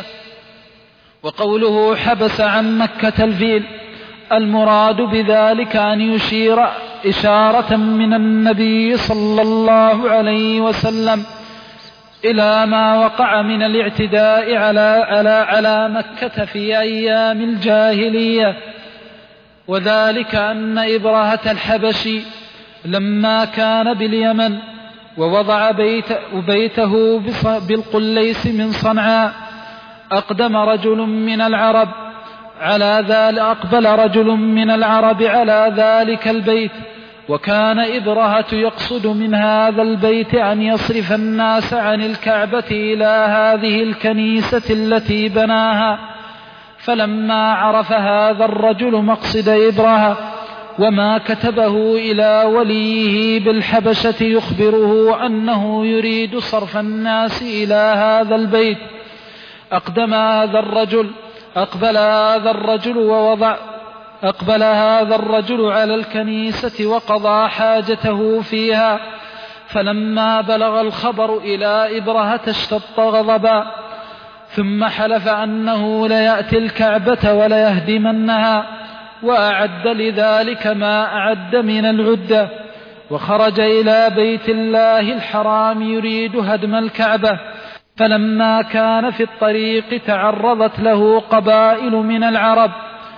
وقوله حبس عن مكة الفيل، المراد بذلك أن يشير إشارة من النبي صلى الله عليه وسلم إلى ما وقع من الاعتداء على, على, على مكة في أيام الجاهلية، وذلك أن إبرهة الحبشي لما كان باليمن ووضع بيت بيته بالقليس من صنعاء، أقدم رجل من العرب على ذلك أقبل رجل من العرب على ذلك البيت، وكان إبرهة يقصد من هذا البيت أن يصرف الناس عن الكعبة إلى هذه الكنيسة التي بناها. فلما عرف هذا الرجل مقصد إبرهة وما كتبه إلى وليه بالحبشة يخبره أنه يريد صرف الناس إلى هذا البيت، أقدم هذا الرجل أقبل هذا الرجل ووضع أقبل هذا الرجل على الكنيسة وقضى حاجته فيها. فلما بلغ الخبر إلى إبرهة اشتد غضبا، ثم حلف أنه ليأتي الكعبة وليهدمنها، وأعد لذلك ما أعد من العدة، وخرج إلى بيت الله الحرام يريد هدم الكعبة. فلما كان في الطريق تعرضت له قبائل من العرب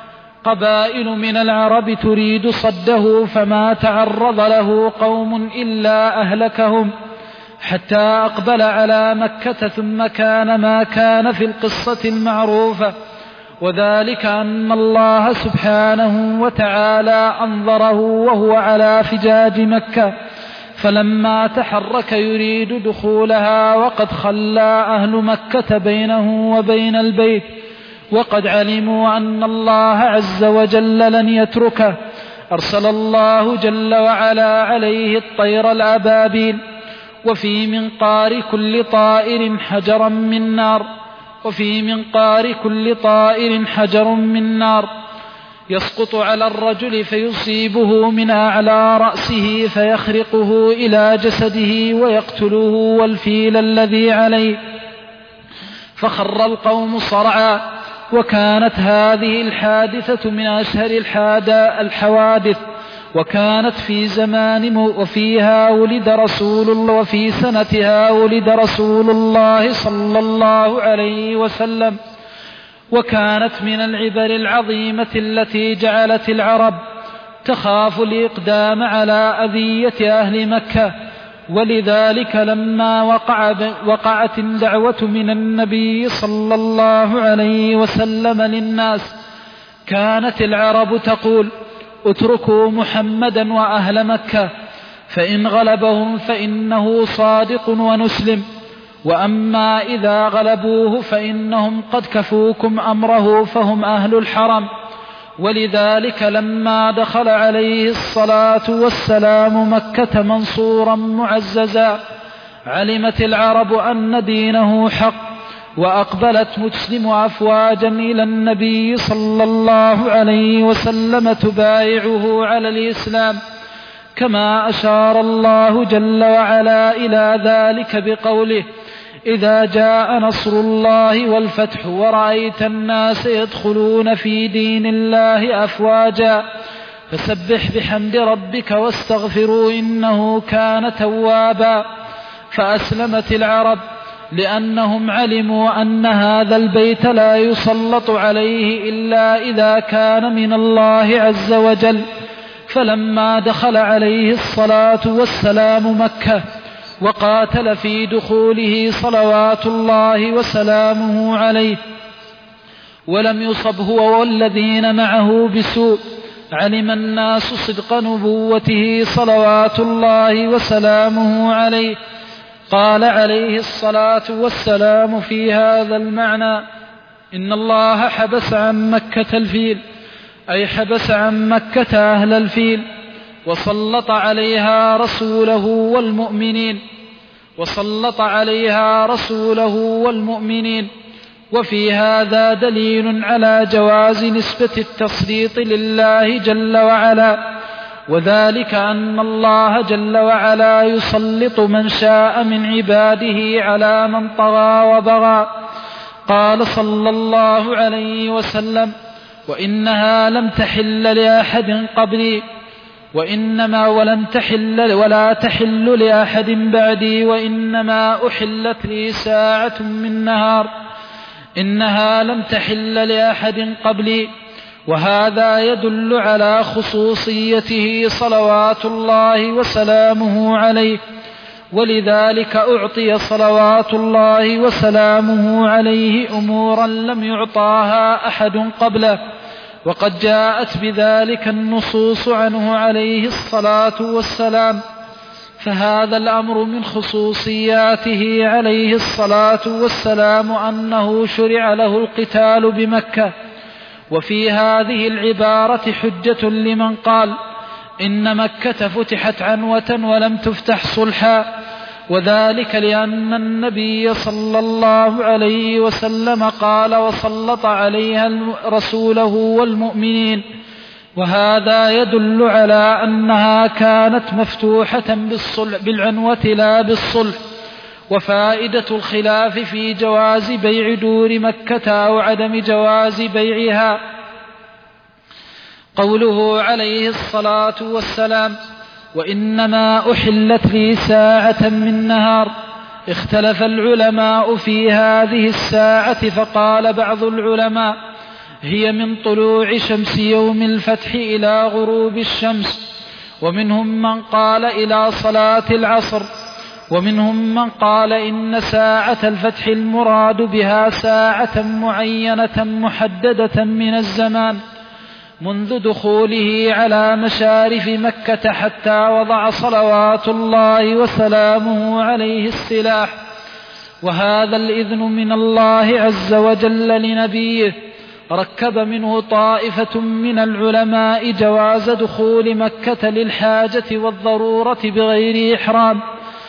قبائل من العرب تريد صده، فما تعرض له قوم إلا أهلكهم حتى أقبل على مكة. ثم كان ما كان في القصة المعروفة، وذلك أن الله سبحانه وتعالى أنظره وهو على فجاج مكة، فلما تحرك يريد دخولها وقد خلى أهل مكة بينه وبين البيت، وقد علموا أن الله عز وجل لن يتركه، أرسل الله جل وعلا عليه الطير الأبابيل، وفي منقار كل طائر حجرا من نار وفي منقار كل طائر حجر من نار يسقط على الرجل فيصيبه من أعلى رأسه فيخرقه إلى جسده ويقتله والفيل الذي عليه. فخر القوم صرعا. وكانت هذه الحادثة من أشهر الحوادث، وكانت في زمان وفيها ولد رسول الله وفي سنتها ولد رسول الله صلى الله عليه وسلم. وكانت من العبر العظيمة التي جعلت العرب تخاف الإقدام على أذية أهل مكة، ولذلك لما وقع وقعت الدعوة من النبي صلى الله عليه وسلم للناس، كانت العرب تقول: اتركوا محمدا وأهل مكة، فإن غلبهم فإنه صادق ونسلم، وأما إذا غلبوه فإنهم قد كفوكم أمره فهم أهل الحرم. ولذلك لما دخل عليه الصلاة والسلام مكة منصورا معززا، علمت العرب أن دينه حق، وأقبلت مسلم أفواجا إلى النبي صلى الله عليه وسلم تبايعه على الإسلام، كما أشار الله جل وعلا إلى ذلك بقوله: إذا جاء نصر الله والفتح ورأيت الناس يدخلون في دين الله أفواجا فسبح بحمد ربك واستغفروا إنه كان توابا. فأسلمت العرب لأنهم علموا أن هذا البيت لا يسلط عليه إلا إذا كان من الله عز وجل. فلما دخل عليه الصلاة والسلام مكة وقاتل في دخوله صلوات الله وسلامه عليه، ولم يصب هو والذين معه بسوء، علم الناس صدق نبوته صلوات الله وسلامه عليه. قال عليه الصلاة والسلام في هذا المعنى: إن الله حبس عن مكة الفيل، أي حبس عن مكة أهل الفيل، وسلط عليها رسوله والمؤمنين. وسلط عليها رسوله والمؤمنين. وفي هذا دليل على جواز نسبة التسليط لله جل وعلا، وذلك أن الله جل وعلا يسلط من شاء من عباده على من طغى وبغى. قال صلى الله عليه وسلم: وإنها لم تحل لأحد قبلي وإنما ولن تحل ولا تحل لأحد بعدي وإنما أحلت لي ساعة من نهار. إنها لم تحل لأحد قبلي، وهذا يدل على خصوصيته صلوات الله وسلامه عليه، ولذلك أعطي صلوات الله وسلامه عليه أمورا لم يعطاها أحد قبله، وقد جاءت بذلك النصوص عنه عليه الصلاة والسلام. فهذا الأمر من خصوصياته عليه الصلاة والسلام أنه شرع له القتال بمكة. وفي هذه العبارة حجة لمن قال إن مكة فتحت عنوة ولم تفتح صلحا، وذلك لأن النبي صلى الله عليه وسلم قال: وسلط عليها رسوله والمؤمنين. وهذا يدل على أنها كانت مفتوحة بالصلح بالعنوة لا بالصلح. وفائدة الخلاف في جواز بيع دور مكة أو عدم جواز بيعها قوله عليه الصلاة والسلام: وإنما أحلت لي ساعة من نهار. اختلف العلماء في هذه الساعة، فقال بعض العلماء: هي من طلوع شمس يوم الفتح إلى غروب الشمس. ومنهم من قال إلى صلاة العصر. ومنهم من قال إن ساعة الفتح المراد بها ساعة معينة محددة من الزمان منذ دخوله على مشارف مكة حتى وضع صلوات الله وسلامه عليه السلاح. وهذا الإذن من الله عز وجل لنبيه ركب منه طائفة من العلماء جواز دخول مكة للحاجة والضرورة بغير إحرام،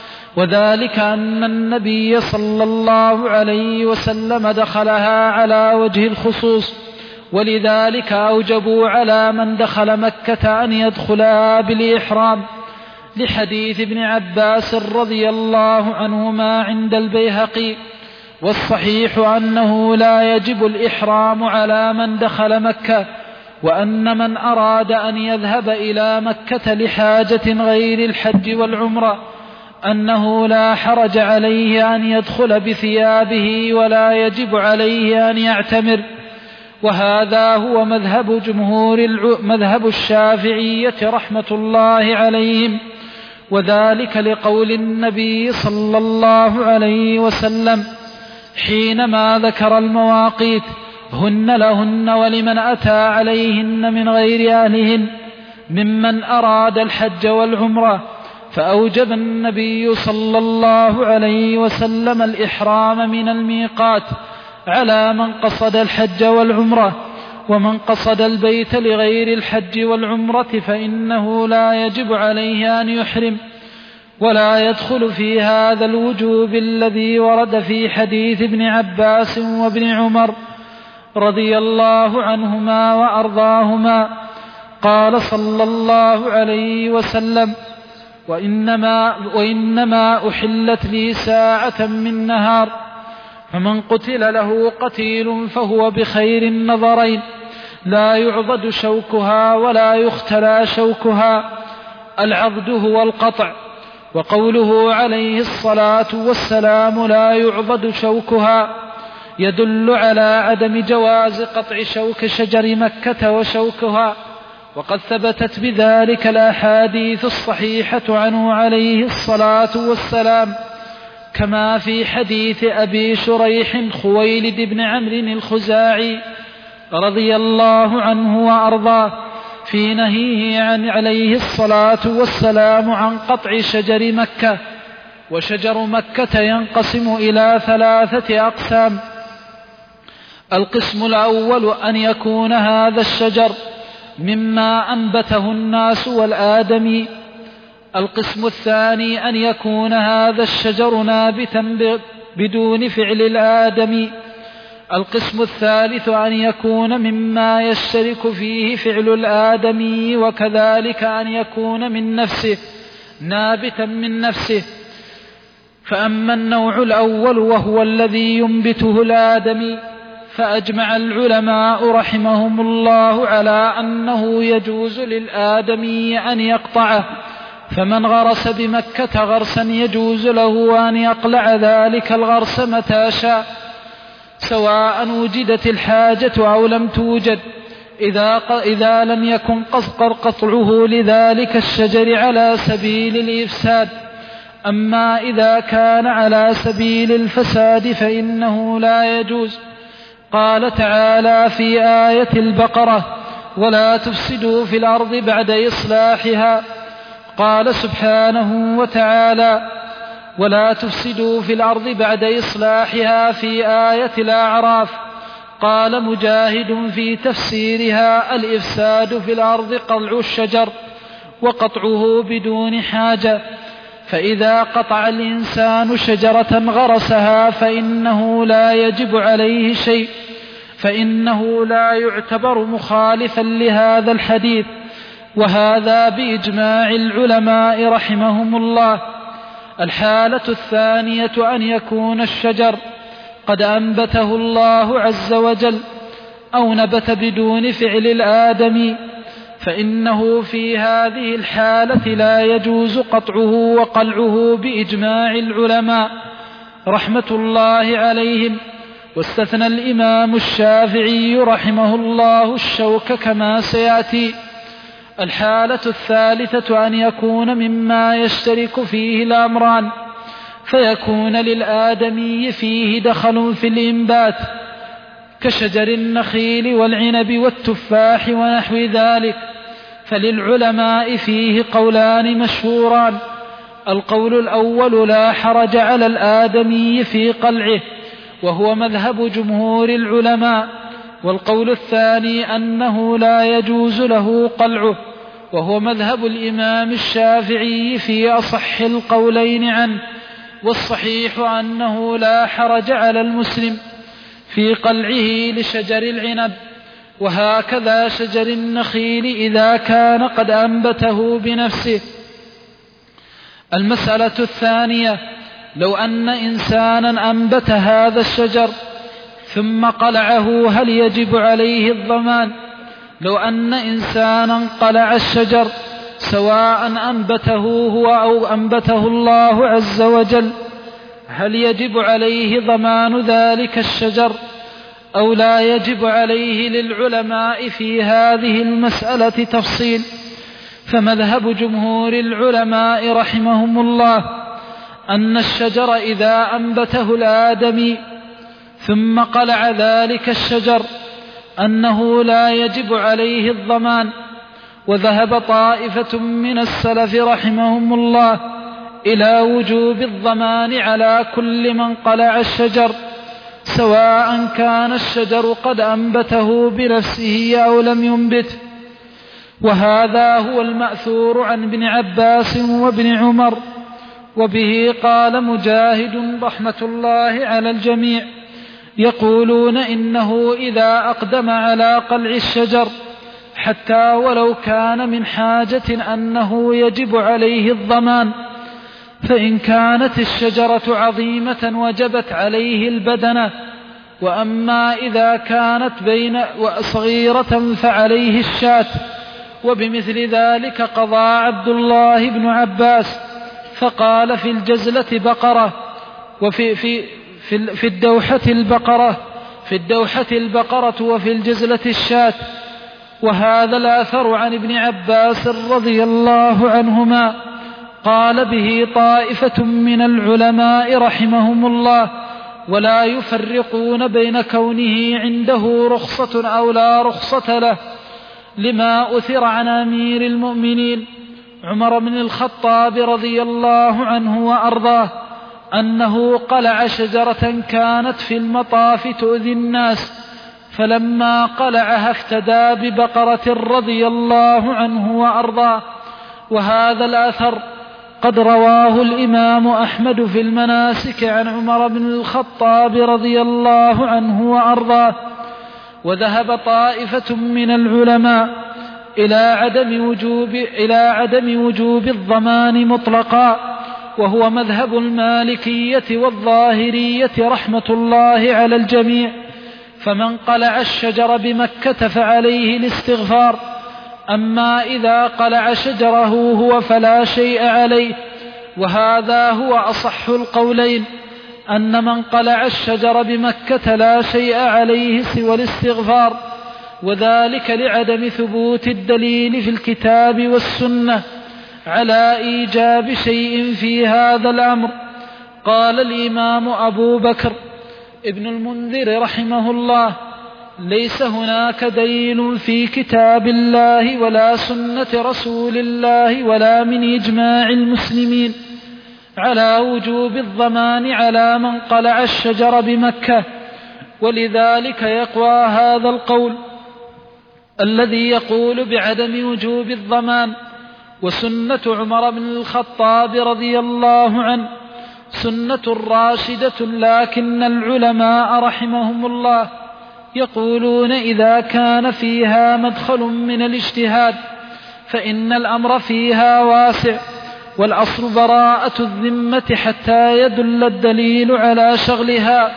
وذلك أن النبي صلى الله عليه وسلم دخلها على وجه الخصوص، ولذلك أوجبوا على من دخل مكة أن يدخلها بالإحرام، لحديث ابن عباس رضي الله عنهما عند البيهقي. والصحيح أنه لا يجب الإحرام على من دخل مكة، وأن من أراد أن يذهب إلى مكة لحاجة غير الحج والعمرة أنه لا حرج عليه أن يدخل بثيابه ولا يجب عليه أن يعتمر. وهذا هو مذهب جمهور مذهب الشافعية رحمة الله عليهم، وذلك لقول النبي صلى الله عليه وسلم حينما ذكر المواقيت: هن لهن ولمن أتى عليهن من غير أهلهن ممن أراد الحج والعمرة. فأوجب النبي صلى الله عليه وسلم الإحرام من الميقات على من قصد الحج والعمرة، ومن قصد البيت لغير الحج والعمرة فإنه لا يجب عليه أن يحرم، ولا يدخل في هذا الوجوب الذي ورد في حديث ابن عباس وابن عمر رضي الله عنهما وأرضاهما. قال صلى الله عليه وسلم: وإنما, وإنما أحلت لي ساعة من نهار، فمن قتل له قتيل فهو بخير النظرين، لا يعضد شوكها ولا يختلى شوكها. العضد هو القطع. وقوله عليه الصلاة والسلام لا يعضد شوكها يدل على عدم جواز قطع شوك شجر مكة وشوكها، وقد ثبتت بذلك الأحاديث الصحيحة عنه عليه الصلاة والسلام، كما في حديث أبي شريح خويلد بن عمرو الخزاعي رضي الله عنه وأرضاه في نهيه عن عليه الصلاة والسلام عن قطع شجر مكة. وشجر مكة ينقسم إلى ثلاثة أقسام: القسم الأول أن يكون هذا الشجر مما أنبته الناس والآدمي. القسم الثاني أن يكون هذا الشجر نابتا بدون فعل الآدمي. القسم الثالث أن يكون مما يشترك فيه فعل الآدمي، وكذلك أن يكون من نفسه نابتا من نفسه. فأما النوع الأول وهو الذي ينبته الآدمي فأجمع العلماء رحمهم الله على أنه يجوز للآدمي أن يقطعه، فمن غرس بمكة غرسا يجوز له أن يقلع ذلك الغرس متى شاء، سواء وجدت الحاجة أو لم توجد، إذا, إذا لم يكن قصد قطعه لذلك الشجر على سبيل الإفساد. أما إذا كان على سبيل الفساد فإنه لا يجوز. قال تعالى في آية البقرة: ولا تفسدوا في الأرض بعد إصلاحها. قال سبحانه وتعالى: ولا تفسدوا في الأرض بعد إصلاحها في آية الأعراف. قال مجاهد في تفسيرها: الإفساد في الأرض قطع الشجر، وقطعه بدون حاجة. فإذا قطع الإنسان شجرة غرسها فإنه لا يجب عليه شيء، فإنه لا يعتبر مخالفا لهذا الحديث، وهذا بإجماع العلماء رحمهم الله. الحالة الثانية أن يكون الشجر قد أنبته الله عز وجل أو نبت بدون فعل الآدمي، فإنه في هذه الحالة لا يجوز قطعه وقلعه بإجماع العلماء رحمة الله عليهم. واستثنى الإمام الشافعي رحمه الله الشوك كما سيأتي. الحالة الثالثة أن يكون مما يشترك فيه الأمران، فيكون للآدمي فيه دخل في الإنبات كشجر النخيل والعنب والتفاح ونحو ذلك. فللعلماء فيه قولان مشهوران: القول الأول لا حرج على الآدمي في قلعه، وهو مذهب جمهور العلماء. والقول الثاني أنه لا يجوز له قلعه، وهو مذهب الإمام الشافعي في أصح القولين عنه. والصحيح أنه لا حرج على المسلم في قلعه لشجر العنب، وهكذا شجر النخيل إذا كان قد أنبته بنفسه. المسألة الثانية: لو أن إنسانا أنبت هذا الشجر ثم قلعه هل يجب عليه الضمان؟ لو أن إنسانا قلع الشجر سواء أنبته هو أو أنبته الله عز وجل، هل يجب عليه ضمان ذلك الشجر أو لا يجب عليه؟ للعلماء في هذه المسألة تفصيل. فمذهب جمهور العلماء رحمهم الله أن الشجر إذا أنبته الآدمي ثم قلع ذلك الشجر أنه لا يجب عليه الضمان. وذهب طائفة من السلف رحمهم الله إلى وجوب الضمان على كل من قلع الشجر، سواء كان الشجر قد أنبته بنفسه أو لم ينبته. وهذا هو المأثور عن ابن عباس وابن عمر، وبه قال مجاهد رحمة الله على الجميع، يقولون إنه إذا أقدم على قلع الشجر حتى ولو كان من حاجة أنه يجب عليه الضمان، فإن كانت الشجرة عظيمة وجبت عليه البدنة، وأما إذا كانت بين صغيرة فعليه الشاة. وبمثل ذلك قضى عبد الله بن عباس فقال: في الجزلة بقرة، وفي في في, في الدوحة البقرة في الدوحة البقرة وفي الجزلة الشاة. وهذا الأثر عن ابن عباس رضي الله عنهما قال به طائفة من العلماء رحمهم الله، ولا يفرقون بين كونه عنده رخصة أو لا رخصة له، لما أثر عن أمير المؤمنين عمر بن الخطاب رضي الله عنه وأرضاه أنه قلع شجرة كانت في المطاف تؤذي الناس، فلما قلعها افتدى ببقرة رضي الله عنه وأرضاه. وهذا الأثر قد رواه الإمام أحمد في المناسك عن عمر بن الخطاب رضي الله عنه وأرضاه. وذهب طائفة من العلماء إلى عدم وجوب, إلى عدم وجوب الضمان مطلقا، وهو مذهب المالكية والظاهرية رحمة الله على الجميع. فمن قلع الشجر بمكة فعليه الاستغفار، أما إذا قلع شجره هو فلا شيء عليه. وهذا هو أصح القولين، أن من قلع الشجر بمكة لا شيء عليه سوى الاستغفار، وذلك لعدم ثبوت الدليل في الكتاب والسنة على إيجاب شيء في هذا الأمر. قال الإمام أبو بكر ابن المنذر رحمه الله: ليس هناك دليل في كتاب الله ولا سنة رسول الله ولا من إجماع المسلمين على وجوب الضمان على من قلع الشجر بمكة، ولذلك يقوى هذا القول الذي يقول بعدم وجوب الضمان. وسنة عمر بن الخطاب رضي الله عنه سنة راشدة، لكن العلماء رحمهم الله يقولون إذا كان فيها مدخل من الاجتهاد فإن الأمر فيها واسع، والأصل براءة الذمة حتى يدل الدليل على شغلها.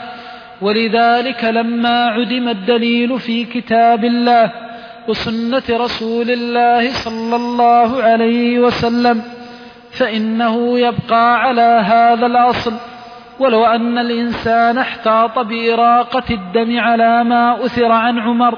ولذلك لما عدم الدليل في كتاب الله وسنة رسول الله صلى الله عليه وسلم فإنه يبقى على هذا الأصل، ولو أن الإنسان احتاط بإراقة الدم على ما أثر عن عمر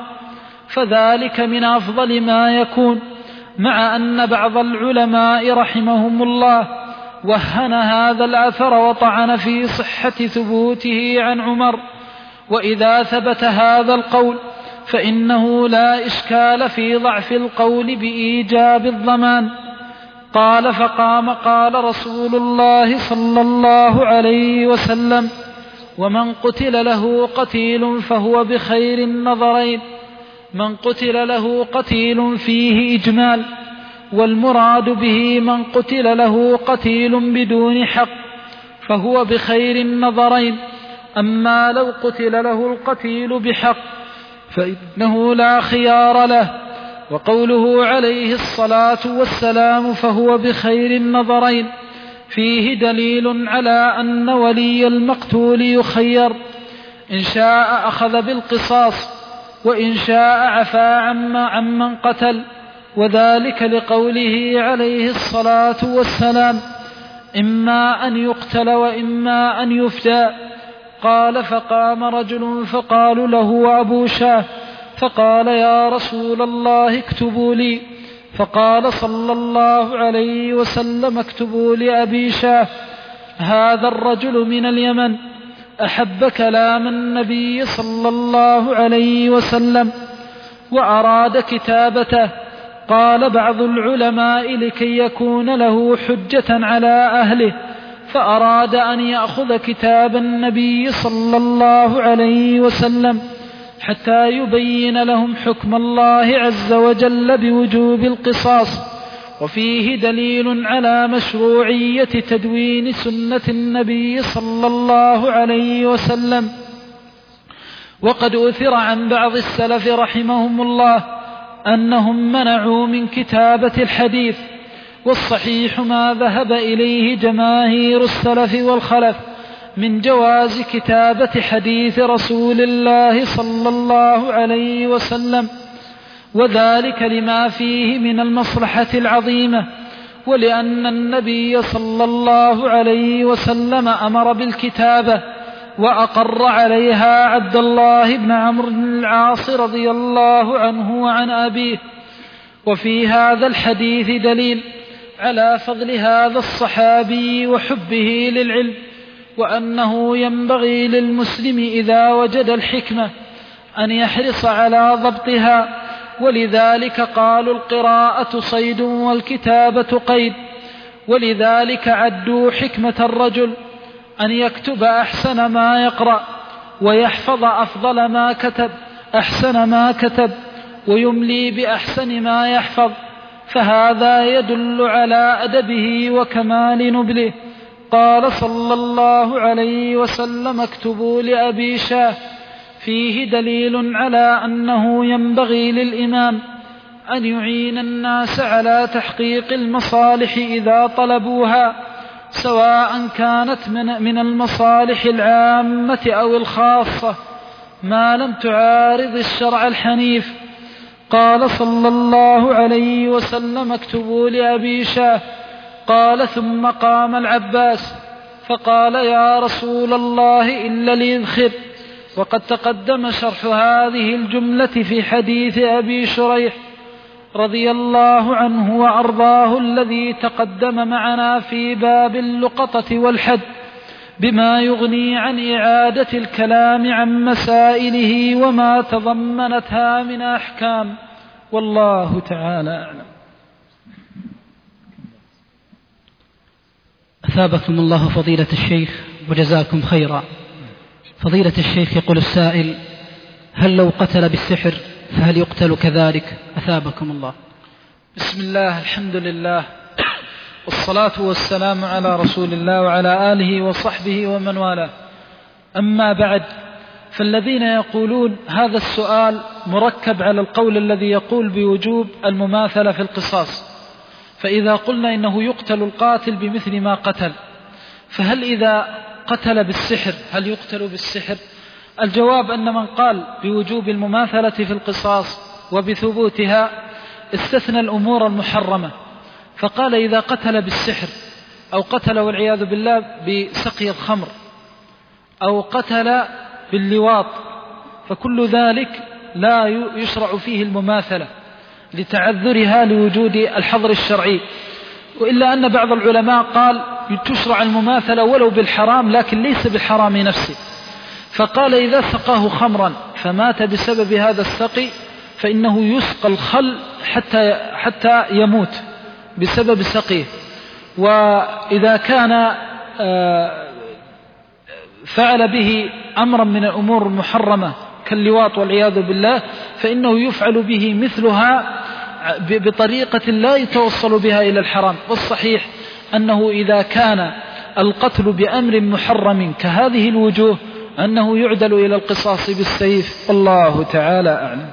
فذلك من أفضل ما يكون، مع أن بعض العلماء رحمهم الله وهن هذا الأثر وطعن في صحة ثبوته عن عمر. وإذا ثبت هذا القول فإنه لا إشكال في ضعف القول بإيجاب الضمان. قال: فقام قال رسول الله صلى الله عليه وسلم: ومن قتل له قتيل فهو بخير النظرين. من قتل له قتيل فيه إجمال، والمراد به من قتل له قتيل بدون حق فهو بخير النظرين. أما لو قتل له القتيل بحق فإنه لا خيار له. وقوله عليه الصلاة والسلام فهو بخير النظرين فيه دليل على أن ولي المقتول يخير، إن شاء أخذ بالقصاص وإن شاء عفا عمن قتل، وذلك لقوله عليه الصلاة والسلام: إما أن يقتل وإما أن يفدى. قال: فقام رجل فقالوا له أبو شاه، فقال: يا رسول الله اكتبوا لي. فقال صلى الله عليه وسلم: اكتبوا لأبي شاه. هذا الرجل من اليمن أحب كلام النبي صلى الله عليه وسلم وأراد كتابته. قال بعض العلماء: لكي يكون له حجة على أهله، فأراد أن يأخذ كتاب النبي صلى الله عليه وسلم حتى يبين لهم حكم الله عز وجل بوجوب القصاص. وفيه دليل على مشروعية تدوين سنة النبي صلى الله عليه وسلم. وقد أثر عن بعض السلف رحمهم الله أنهم منعوا من كتابة الحديث، والصحيح ما ذهب إليه جماهير السلف والخلف من جواز كتابة حديث رسول الله صلى الله عليه وسلم، وذلك لما فيه من المصلحة العظيمة، ولأن النبي صلى الله عليه وسلم أمر بالكتابة وأقر عليها عبد الله بن عمرو بن العاص رضي الله عنه وعن أبيه. وفي هذا الحديث دليل على فضل هذا الصحابي وحبه للعلم، وأنه ينبغي للمسلم إذا وجد الحكمة أن يحرص على ضبطها. ولذلك قالوا: القراءة صيد والكتابة قيد. ولذلك عدوا حكمة الرجل أن يكتب أحسن ما يقرأ، ويحفظ أفضل ما كتب أحسن ما كتب، ويملي بأحسن ما يحفظ، فهذا يدل على أدبه وكمال نبله. قال صلى الله عليه وسلم: اكتبوا لأبي شاه، فيه دليل على أنه ينبغي للإمام أن يعين الناس على تحقيق المصالح إذا طلبوها، سواء كانت من المصالح العامة أو الخاصة، ما لم تعارض الشرع الحنيف. قال صلى الله عليه وسلم: اكتبوا لأبي شاه. قال: ثم قام العباس فقال: يا رسول الله إلا ليذخر. وقد تقدم شرح هذه الجملة في حديث أبي شريح رضي الله عنه وأرضاه الذي تقدم معنا في باب اللقطة والحد، بما يغني عن إعادة الكلام عن مسائله وما تضمنتها من أحكام. والله تعالى أعلم. أثابكم الله فضيلة الشيخ وجزاكم خيرا. فضيلة الشيخ، يقول السائل: هل لو قتل بالسحر فهل يقتل كذلك؟ أثابكم الله. بسم الله، الحمد لله، والصلاة والسلام على رسول الله وعلى آله وصحبه ومن والاه. أما بعد، فالذين يقولون هذا السؤال مركب على القول الذي يقول بوجوب المماثلة في القصاص، فإذا قلنا إنه يقتل القاتل بمثل ما قتل، فهل إذا قتل بالسحر هل يقتل بالسحر؟ الجواب أن من قال بوجوب المماثلة في القصاص وبثبوتها استثنى الأمور المحرمة، فقال إذا قتل بالسحر أو قتل والعياذ بالله بسقي الخمر أو قتل باللواط، فكل ذلك لا يشرع فيه المماثلة لتعذرها لوجود الحظر الشرعي. وإلا أن بعض العلماء قال تشرع المماثلة ولو بالحرام لكن ليس بالحرام نفسه، فقال إذا سقاه خمرا فمات بسبب هذا السقي فإنه يسقى الخل حتى, حتى يموت بسبب سقيه. وإذا كان فعل به أمرا من الأمور المحرمة كاللواط والعياذ بالله فإنه يفعل به مثلها بطريقة لا يتوصل بها إلى الحرام. والصحيح أنه إذا كان القتل بأمر محرم كهذه الوجوه أنه يعدل إلى القصاص بالسيف. الله تعالى أعلم.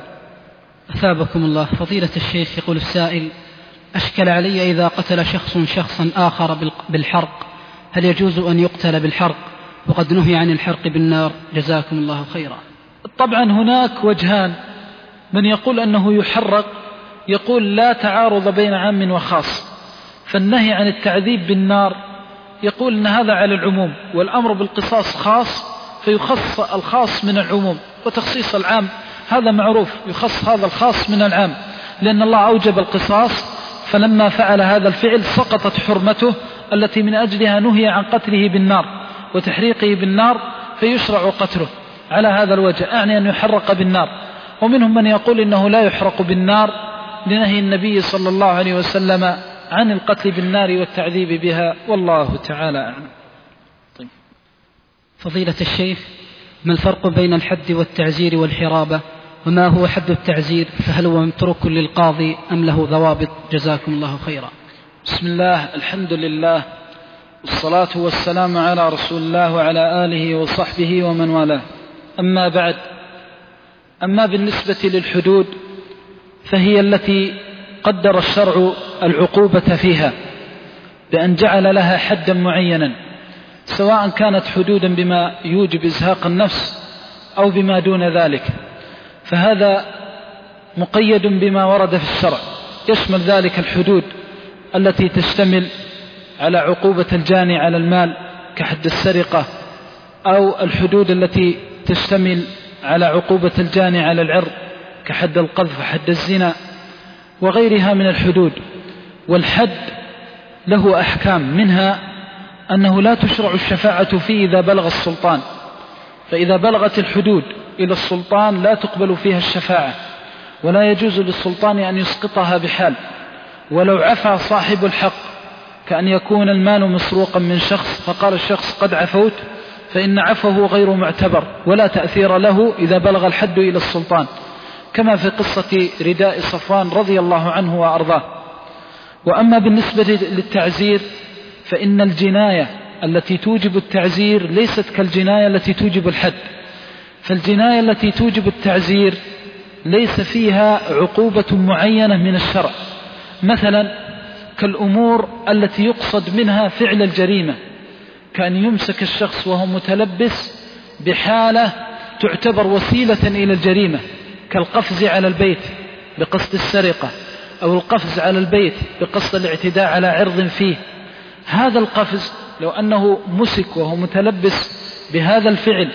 أثابكم الله. فضيلة الشيخ، يقول السائل: أشكل علي إذا قتل شخص شخصا آخر بالحرق هل يجوز أن يقتل بالحرق وقد نهي عن الحرق بالنار؟ جزاكم الله خيرا. طبعا هناك وجهان: من يقول أنه يحرق يقول لا تعارض بين عام وخاص، فالنهي عن التعذيب بالنار يقول أن هذا على العموم، والأمر بالقصاص خاص فيخص الخاص من العموم، وتخصيص العام هذا معروف، يخص هذا الخاص من العام، لأن الله أوجب القصاص، فلما فعل هذا الفعل سقطت حرمته التي من أجلها نهي عن قتله بالنار وتحريقه بالنار، فيشرع قتله على هذا الوجه، أعني أن يحرق بالنار. ومنهم من يقول إنه لا يحرق بالنار لنهي النبي صلى الله عليه وسلم عن القتل بالنار والتعذيب بها. والله تعالى أعلم. طيب. فضيلة الشيخ، ما الفرق بين الحد والتعزير والحرابة؟ وما هو حد التعزير؟ فهل هو متروك للقاضي أم له ضوابط؟ جزاكم الله خيرا. بسم الله، الحمد لله، والصلاة والسلام على رسول الله وعلى آله وصحبه ومن والاه. أما بعد، أما بالنسبة للحدود فهي التي قدر الشرع العقوبة فيها بأن جعل لها حدا معينا، سواء كانت حدودا بما يوجب إزهاق النفس أو بما دون ذلك، فهذا مقيد بما ورد في الشرع. يشمل ذلك الحدود التي تشتمل على عقوبة الجاني على المال كحد السرقة، أو الحدود التي تشتمل على عقوبة الجاني على العرض كحد القذف وحد الزنا وغيرها من الحدود. والحد له أحكام، منها أنه لا تشرع الشفاعة فيه إذا بلغ السلطان، فإذا بلغت الحدود إلى السلطان لا تقبل فيها الشفاعة، ولا يجوز للسلطان أن يسقطها بحال، ولو عفى صاحب الحق، كأن يكون المال مسروقا من شخص فقال الشخص قد عفوت، فإن عفوه غير معتبر ولا تأثير له إذا بلغ الحد إلى السلطان، كما في قصة رداء صفوان رضي الله عنه وأرضاه. وأما بالنسبة للتعزير فإن الجناية التي توجب التعزير ليست كالجناية التي توجب الحد. فالجناية التي توجب التعزير ليس فيها عقوبة معينة من الشرع، مثلا كالأمور التي يقصد منها فعل الجريمة، كأن يمسك الشخص وهو متلبس بحالة تعتبر وسيلة إلى الجريمة، كالقفز على البيت بقصد السرقة، أو القفز على البيت بقصد الاعتداء على عرض فيه. هذا القفز لو أنه مسك وهو متلبس بهذا الفعل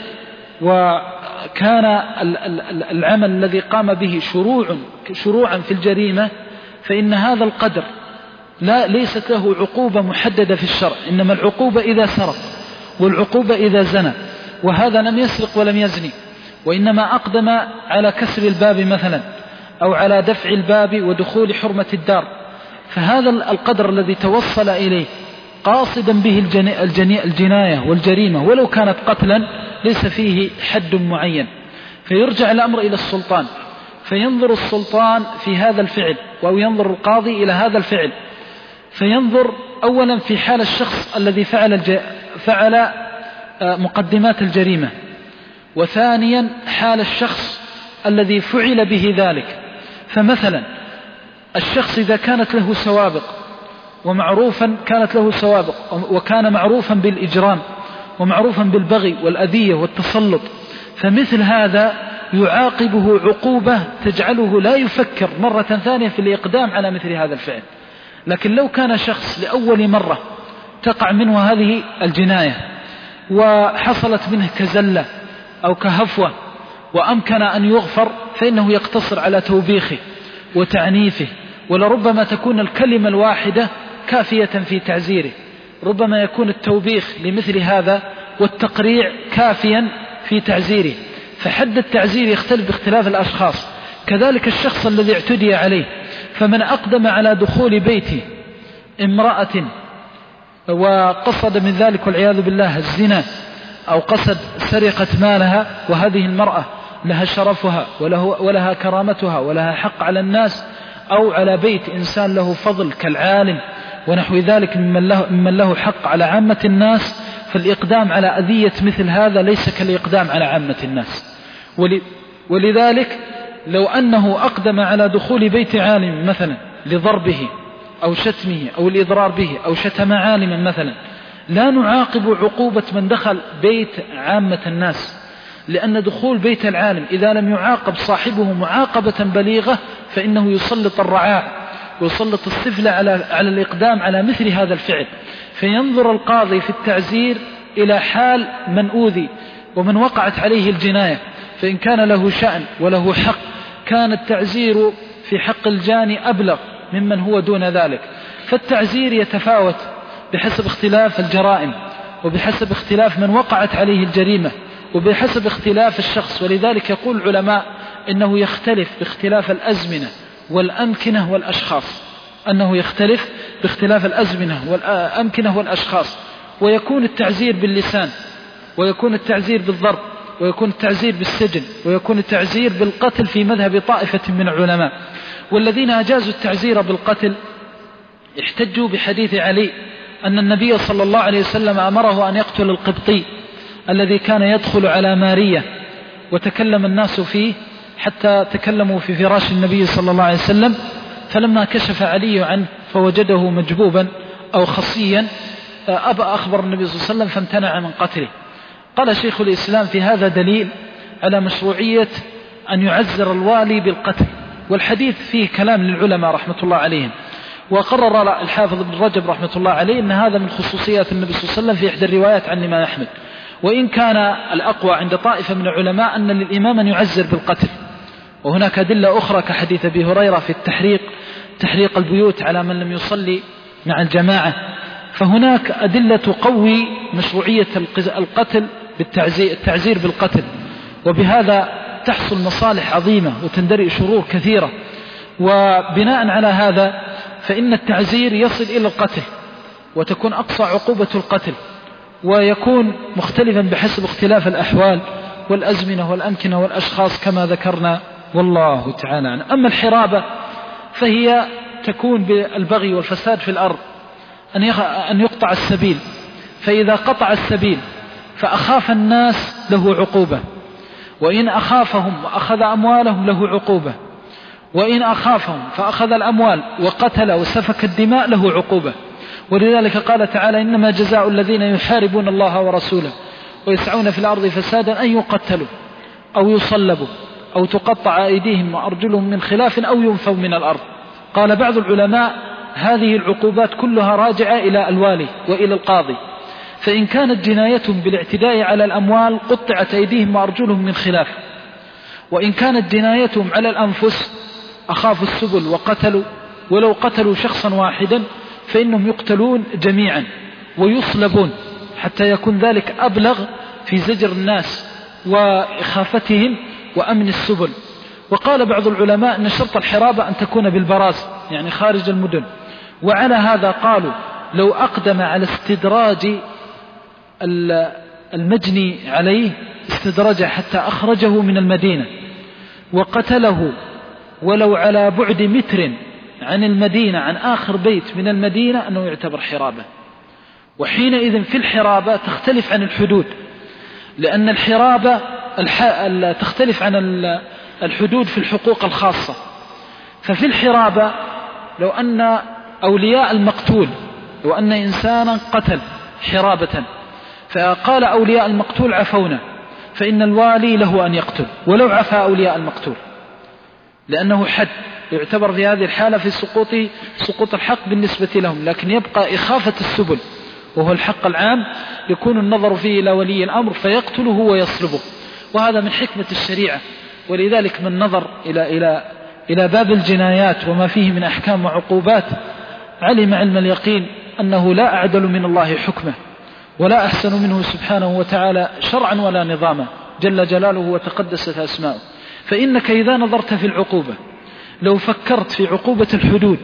وكان العمل الذي قام به شروع شروعا في الجريمة، فإن هذا القدر لا ليست له عقوبة محددة في الشرع، إنما العقوبة إذا سرق، والعقوبة إذا زنى، وهذا لم يسرق ولم يزني، وإنما أقدم على كسر الباب مثلا، أو على دفع الباب ودخول حرمة الدار. فهذا القدر الذي توصل إليه قاصدا به الجناية والجريمة ولو كانت قتلا ليس فيه حد معين، فيرجع الأمر إلى السلطان، فينظر السلطان في هذا الفعل، أو ينظر القاضي إلى هذا الفعل، فينظر أولا في حال الشخص الذي فعل فعل مقدمات الجريمة، وثانيا حال الشخص الذي فعل به ذلك. فمثلا الشخص إذا كانت له سوابق ومعروفا كانت له سوابق وكان معروفا بالإجرام ومعروفا بالبغي والأذية والتسلط، فمثل هذا يعاقبه عقوبة تجعله لا يفكر مرة ثانية في الإقدام على مثل هذا الفعل. لكن لو كان شخص لأول مرة تقع منه هذه الجناية وحصلت منه كزلة أو كهفوة وأمكن أن يغفر، فإنه يقتصر على توبيخه وتعنيفه، ولربما تكون الكلمة الواحدة كافية في تعزيره، ربما يكون التوبيخ لمثل هذا والتقريع كافيا في تعزيره. فحد التعزير يختلف باختلاف الأشخاص. كذلك الشخص الذي اعتدي عليه، فمن أقدم على دخول بيت امرأة وقصد من ذلك والعياذ بالله الزنا، أو قصد سرقة مالها، وهذه المرأة لها شرفها وله ولها كرامتها ولها حق على الناس، أو على بيت إنسان له فضل كالعالم ونحو ذلك ممن له, ممن له حق على عامة الناس، فالإقدام على أذية مثل هذا ليس كالإقدام على عامة الناس. ولذلك لو أنه أقدم على دخول بيت عالم مثلا لضربه أو شتمه أو الإضرار به أو شتم عالما مثلا، لا نعاقب عقوبة من دخل بيت عامة الناس، لأن دخول بيت العالم إذا لم يعاقب صاحبه معاقبة بليغة فإنه يسلط الرعاع ويسلط السفلى على, على الإقدام على مثل هذا الفعل. فينظر القاضي في التعزير إلى حال من أوذي ومن وقعت عليه الجناية، فإن كان له شأن وله حق كان التعزير في حق الجاني أبلغ ممن هو دون ذلك. فالتعزير يتفاوت بحسب اختلاف الجرائم، وبحسب اختلاف من وقعت عليه الجريمة، وبحسب اختلاف الشخص. ولذلك يقول العلماء إنه يختلف باختلاف الأزمنة والأمكنة والأشخاص، أنه يختلف باختلاف الأزمنة والأمكنة والأشخاص. ويكون التعزير باللسان، ويكون التعزير بالضرب، ويكون التعزير بالسجن، ويكون التعزير بالقتل في مذهب طائفة من العلماء. والذين أجازوا التعزير بالقتل احتجوا بحديث علي أن النبي صلى الله عليه وسلم أمره أن يقتل القبطي الذي كان يدخل على مارية، وتكلم الناس فيه حتى تكلموا في فراش النبي صلى الله عليه وسلم، فلما كشف علي عنه فوجده مجبوبا أو خصيا أبى أخبر النبي صلى الله عليه وسلم فامتنع من قتله. قال شيخ الإسلام في هذا دليل على مشروعية أن يعزر الوالي بالقتل، والحديث فيه كلام للعلماء رحمة الله عليهم. وقرر الحافظ ابن رجب رحمة الله عليه أن هذا من خصوصيات النبي صلى الله عليه وسلم في إحدى الروايات عن الإمام أحمد، وإن كان الأقوى عند طائفة من العلماء أن للإمام أن يعزر بالقتل. وهناك أدلة أخرى كحديث أبي هريرة في التحريق تحريق البيوت على من لم يصلي مع الجماعة. فهناك أدلة تقوي مشروعية القتل بالتعزير بالقتل، وبهذا تحصل مصالح عظيمة وتندرئ شرور كثيرة. وبناء على هذا فإن التعزير يصل إلى القتل، وتكون أقصى عقوبة القتل، ويكون مختلفا بحسب اختلاف الأحوال والأزمنة والأمكنة والأشخاص كما ذكرنا، والله تعالى عنه. أما الحرابة فهي تكون بالبغي والفساد في الأرض أن يقطع السبيل، فإذا قطع السبيل فأخاف الناس له عقوبة، وإن أخافهم وأخذ أموالهم له عقوبة، وإن أخافهم فأخذ الأموال وقتل وسفك الدماء له عقوبة. ولذلك قال تعالى: إنما جزاء الذين يحاربون الله ورسوله ويسعون في الأرض فسادا أن يقتلوا أو يصلبوا أو تقطع أيديهم وأرجلهم من خلاف أو ينفوا من الأرض. قال بعض العلماء: هذه العقوبات كلها راجعة إلى الوالي وإلى القاضي، فإن كانت جنايتهم بالاعتداء على الأموال قطعت أيديهم وأرجلهم من خلاف، وإن كانت جنايتهم على الأنفس أخافوا السبل وقتلوا، ولو قتلوا شخصا واحدا فإنهم يقتلون جميعا ويصلبون حتى يكون ذلك أبلغ في زجر الناس وإخافتهم وأمن السبل. وقال بعض العلماء أن شرط الحرابة أن تكون بالبراز، يعني خارج المدن. وعلى هذا قالوا: لو أقدم على استدراج المجني عليه استدرجه حتى أخرجه من المدينة وقتله ولو على بعد متر عن المدينة، عن آخر بيت من المدينة، أنه يعتبر حرابة. وحينئذ في الحرابة تختلف عن الحدود، لأن الحرابة تختلف عن الحدود في الحقوق الخاصة. ففي الحرابة لو أن أولياء المقتول، لو أن إنسانا قتل حرابة فقال أولياء المقتول عفونا، فإن الوالي له أن يقتل ولو عفى أولياء المقتول، لأنه حد يعتبر في هذه الحالة في سقوط سقوط الحق بالنسبة لهم، لكن يبقى إخافة السبل وهو الحق العام يكون النظر فيه إلى ولي الأمر فيقتله ويصلبه. وهذا من حكمة الشريعة. ولذلك من نظر إلى إلى إلى باب الجنايات وما فيه من أحكام وعقوبات علم علم اليقين أنه لا أعدل من الله حكمه ولا أحسن منه سبحانه وتعالى شرعا ولا نظاما جل جلاله وتقدست أسماؤه. فإنك إذا نظرت في العقوبة، لو فكرت في عقوبة الحدود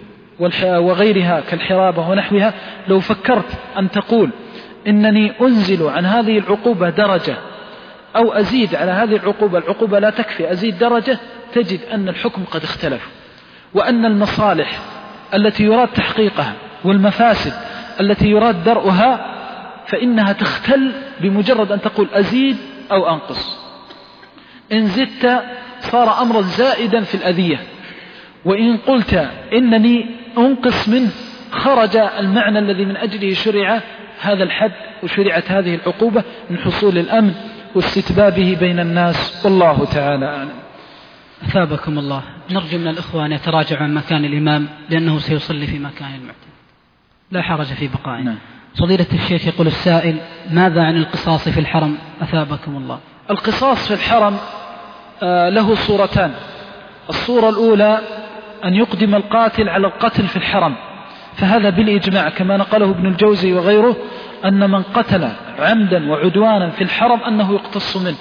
وغيرها كالحرابة ونحوها، لو فكرت أن تقول إنني أنزل عن هذه العقوبة درجة أو أزيد على هذه العقوبة، العقوبة لا تكفي أزيد درجة، تجد أن الحكم قد اختلف، وأن المصالح التي يراد تحقيقها والمفاسد التي يراد درءها فإنها تختل بمجرد أن تقول أزيد أو أنقص. إن زدت صار أمرا زائدا في الأذية، وإن قلت إنني أنقص منه خرج المعنى الذي من أجله شرع هذا الحد وشرعت هذه العقوبة من حصول الأمن واستتبابه بين الناس. والله تعالى أعلم. أثابكم الله. نرجو من الإخوة أن يتراجعوا عن مكان الإمام لأنه سيصلي في مكان المعتاد، لا حرج في بقائه. نعم. فضيلة الشيخ يقول السائل: ماذا عن القصاص في الحرم؟ أثابكم الله. القصاص في الحرم آه له صورتان. الصورة الأولى أن يقدم القاتل على القتل في الحرم، فهذا بالإجماع كما نقله ابن الجوزي وغيره أن من قتل عمدا وعدوانا في الحرم أنه يقتص منه.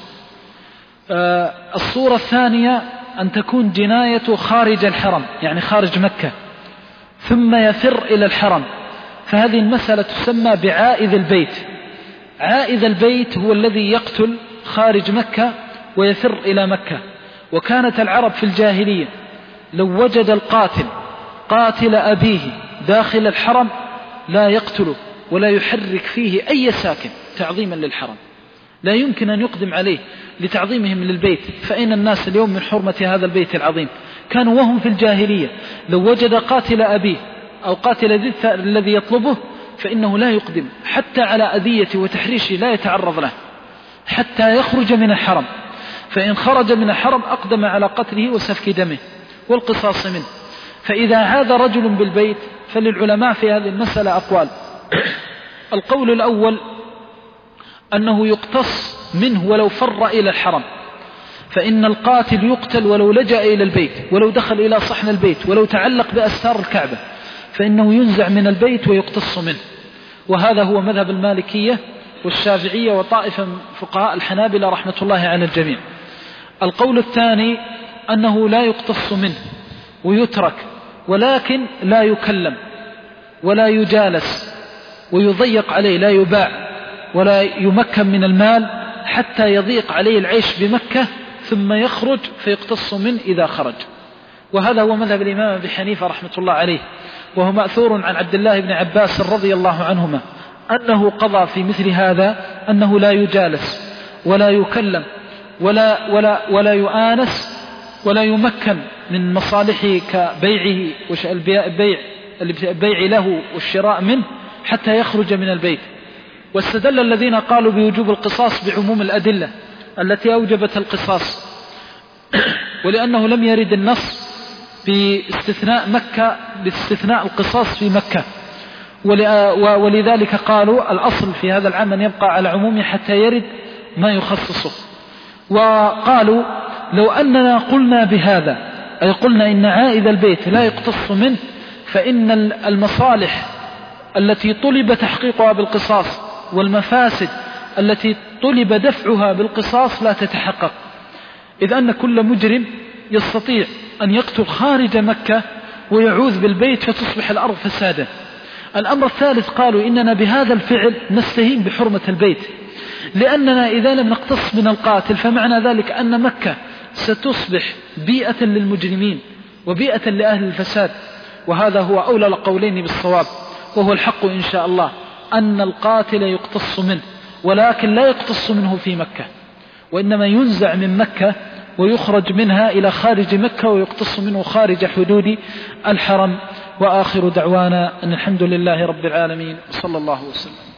آه الصورة الثانية أن تكون جنايته خارج الحرم، يعني خارج مكة، ثم يفر إلى الحرم، فهذه المسألة تسمى بعائذ البيت. عائذ البيت هو الذي يقتل خارج مكة ويفر إلى مكة. وكانت العرب في الجاهلية لو وجد القاتل قاتل أبيه داخل الحرم لا يقتله ولا يحرك فيه أي ساكن تعظيما للحرم، لا يمكن أن يقدم عليه لتعظيمهم للبيت. فإن الناس اليوم من حرمة هذا البيت العظيم كانوا وهم في الجاهلية لو وجد قاتل أبيه أو قاتل الذي يطلبه فإنه لا يقدم حتى على أذية وتحريشه، لا يتعرض له حتى يخرج من الحرم، فإن خرج من الحرم أقدم على قتله وسفك دمه والقصاص منه. فإذا عاد رجل بالبيت فللعلماء في هذه المسألة أقوال. القول الأول أنه يقتص منه ولو فر إلى الحرم، فإن القاتل يقتل ولو لجأ إلى البيت، ولو دخل إلى صحن البيت، ولو تعلق بأستار الكعبة، فإنه ينزع من البيت ويقتص منه. وهذا هو مذهب المالكية والشافعية وطائفة من فقهاء الحنابلة رحمة الله على الجميع. القول الثاني أنه لا يقتص منه ويترك، ولكن لا يكلم ولا يجالس ويضيق عليه، لا يباع ولا يمكن من المال حتى يضيق عليه العيش بمكة، ثم يخرج فيقتص منه إذا خرج. وهذا هو مذهب الإمام أبي حنيفة رحمة الله عليه، وهو مأثور عن عبد الله بن عباس رضي الله عنهما أنه قضى في مثل هذا أنه لا يجالس ولا يكلم ولا, ولا, ولا يؤانس ولا يمكن من مصالحه كبيعه البيع البيع له والشراء منه حتى يخرج من البيت. واستدل الذين قالوا بوجوب القصاص بعموم الأدلة التي أوجبت القصاص، ولأنه لم يرد النص باستثناء مكة باستثناء القصاص في مكة، ولذلك قالوا الأصل في هذا العام أن يبقى على عمومه حتى يرد ما يخصصه. وقالوا لو أننا قلنا بهذا، أي قلنا إن عائد البيت لا يقتص منه، فإن المصالح التي طلب تحقيقها بالقصاص والمفاسد التي طلب دفعها بالقصاص لا تتحقق، إذ أن كل مجرم يستطيع أن يقتل خارج مكة ويعوذ بالبيت فتصبح الأرض فسادا. الأمر الثالث قالوا إننا بهذا الفعل نستهين بحرمة البيت، لأننا إذا لم نقتص من القاتل فمعنى ذلك أن مكة ستصبح بيئة للمجرمين وبيئة لأهل الفساد، وهذا هو أولى القولين بالصواب، وهو الحق إن شاء الله أن القاتل يقتص منه، ولكن لا يقتص منه في مكة، وإنما ينزع من مكة ويخرج منها إلى خارج مكة ويقتص منه خارج حدود الحرم. وآخر دعوانا أن الحمد لله رب العالمين، صلى الله وسلم.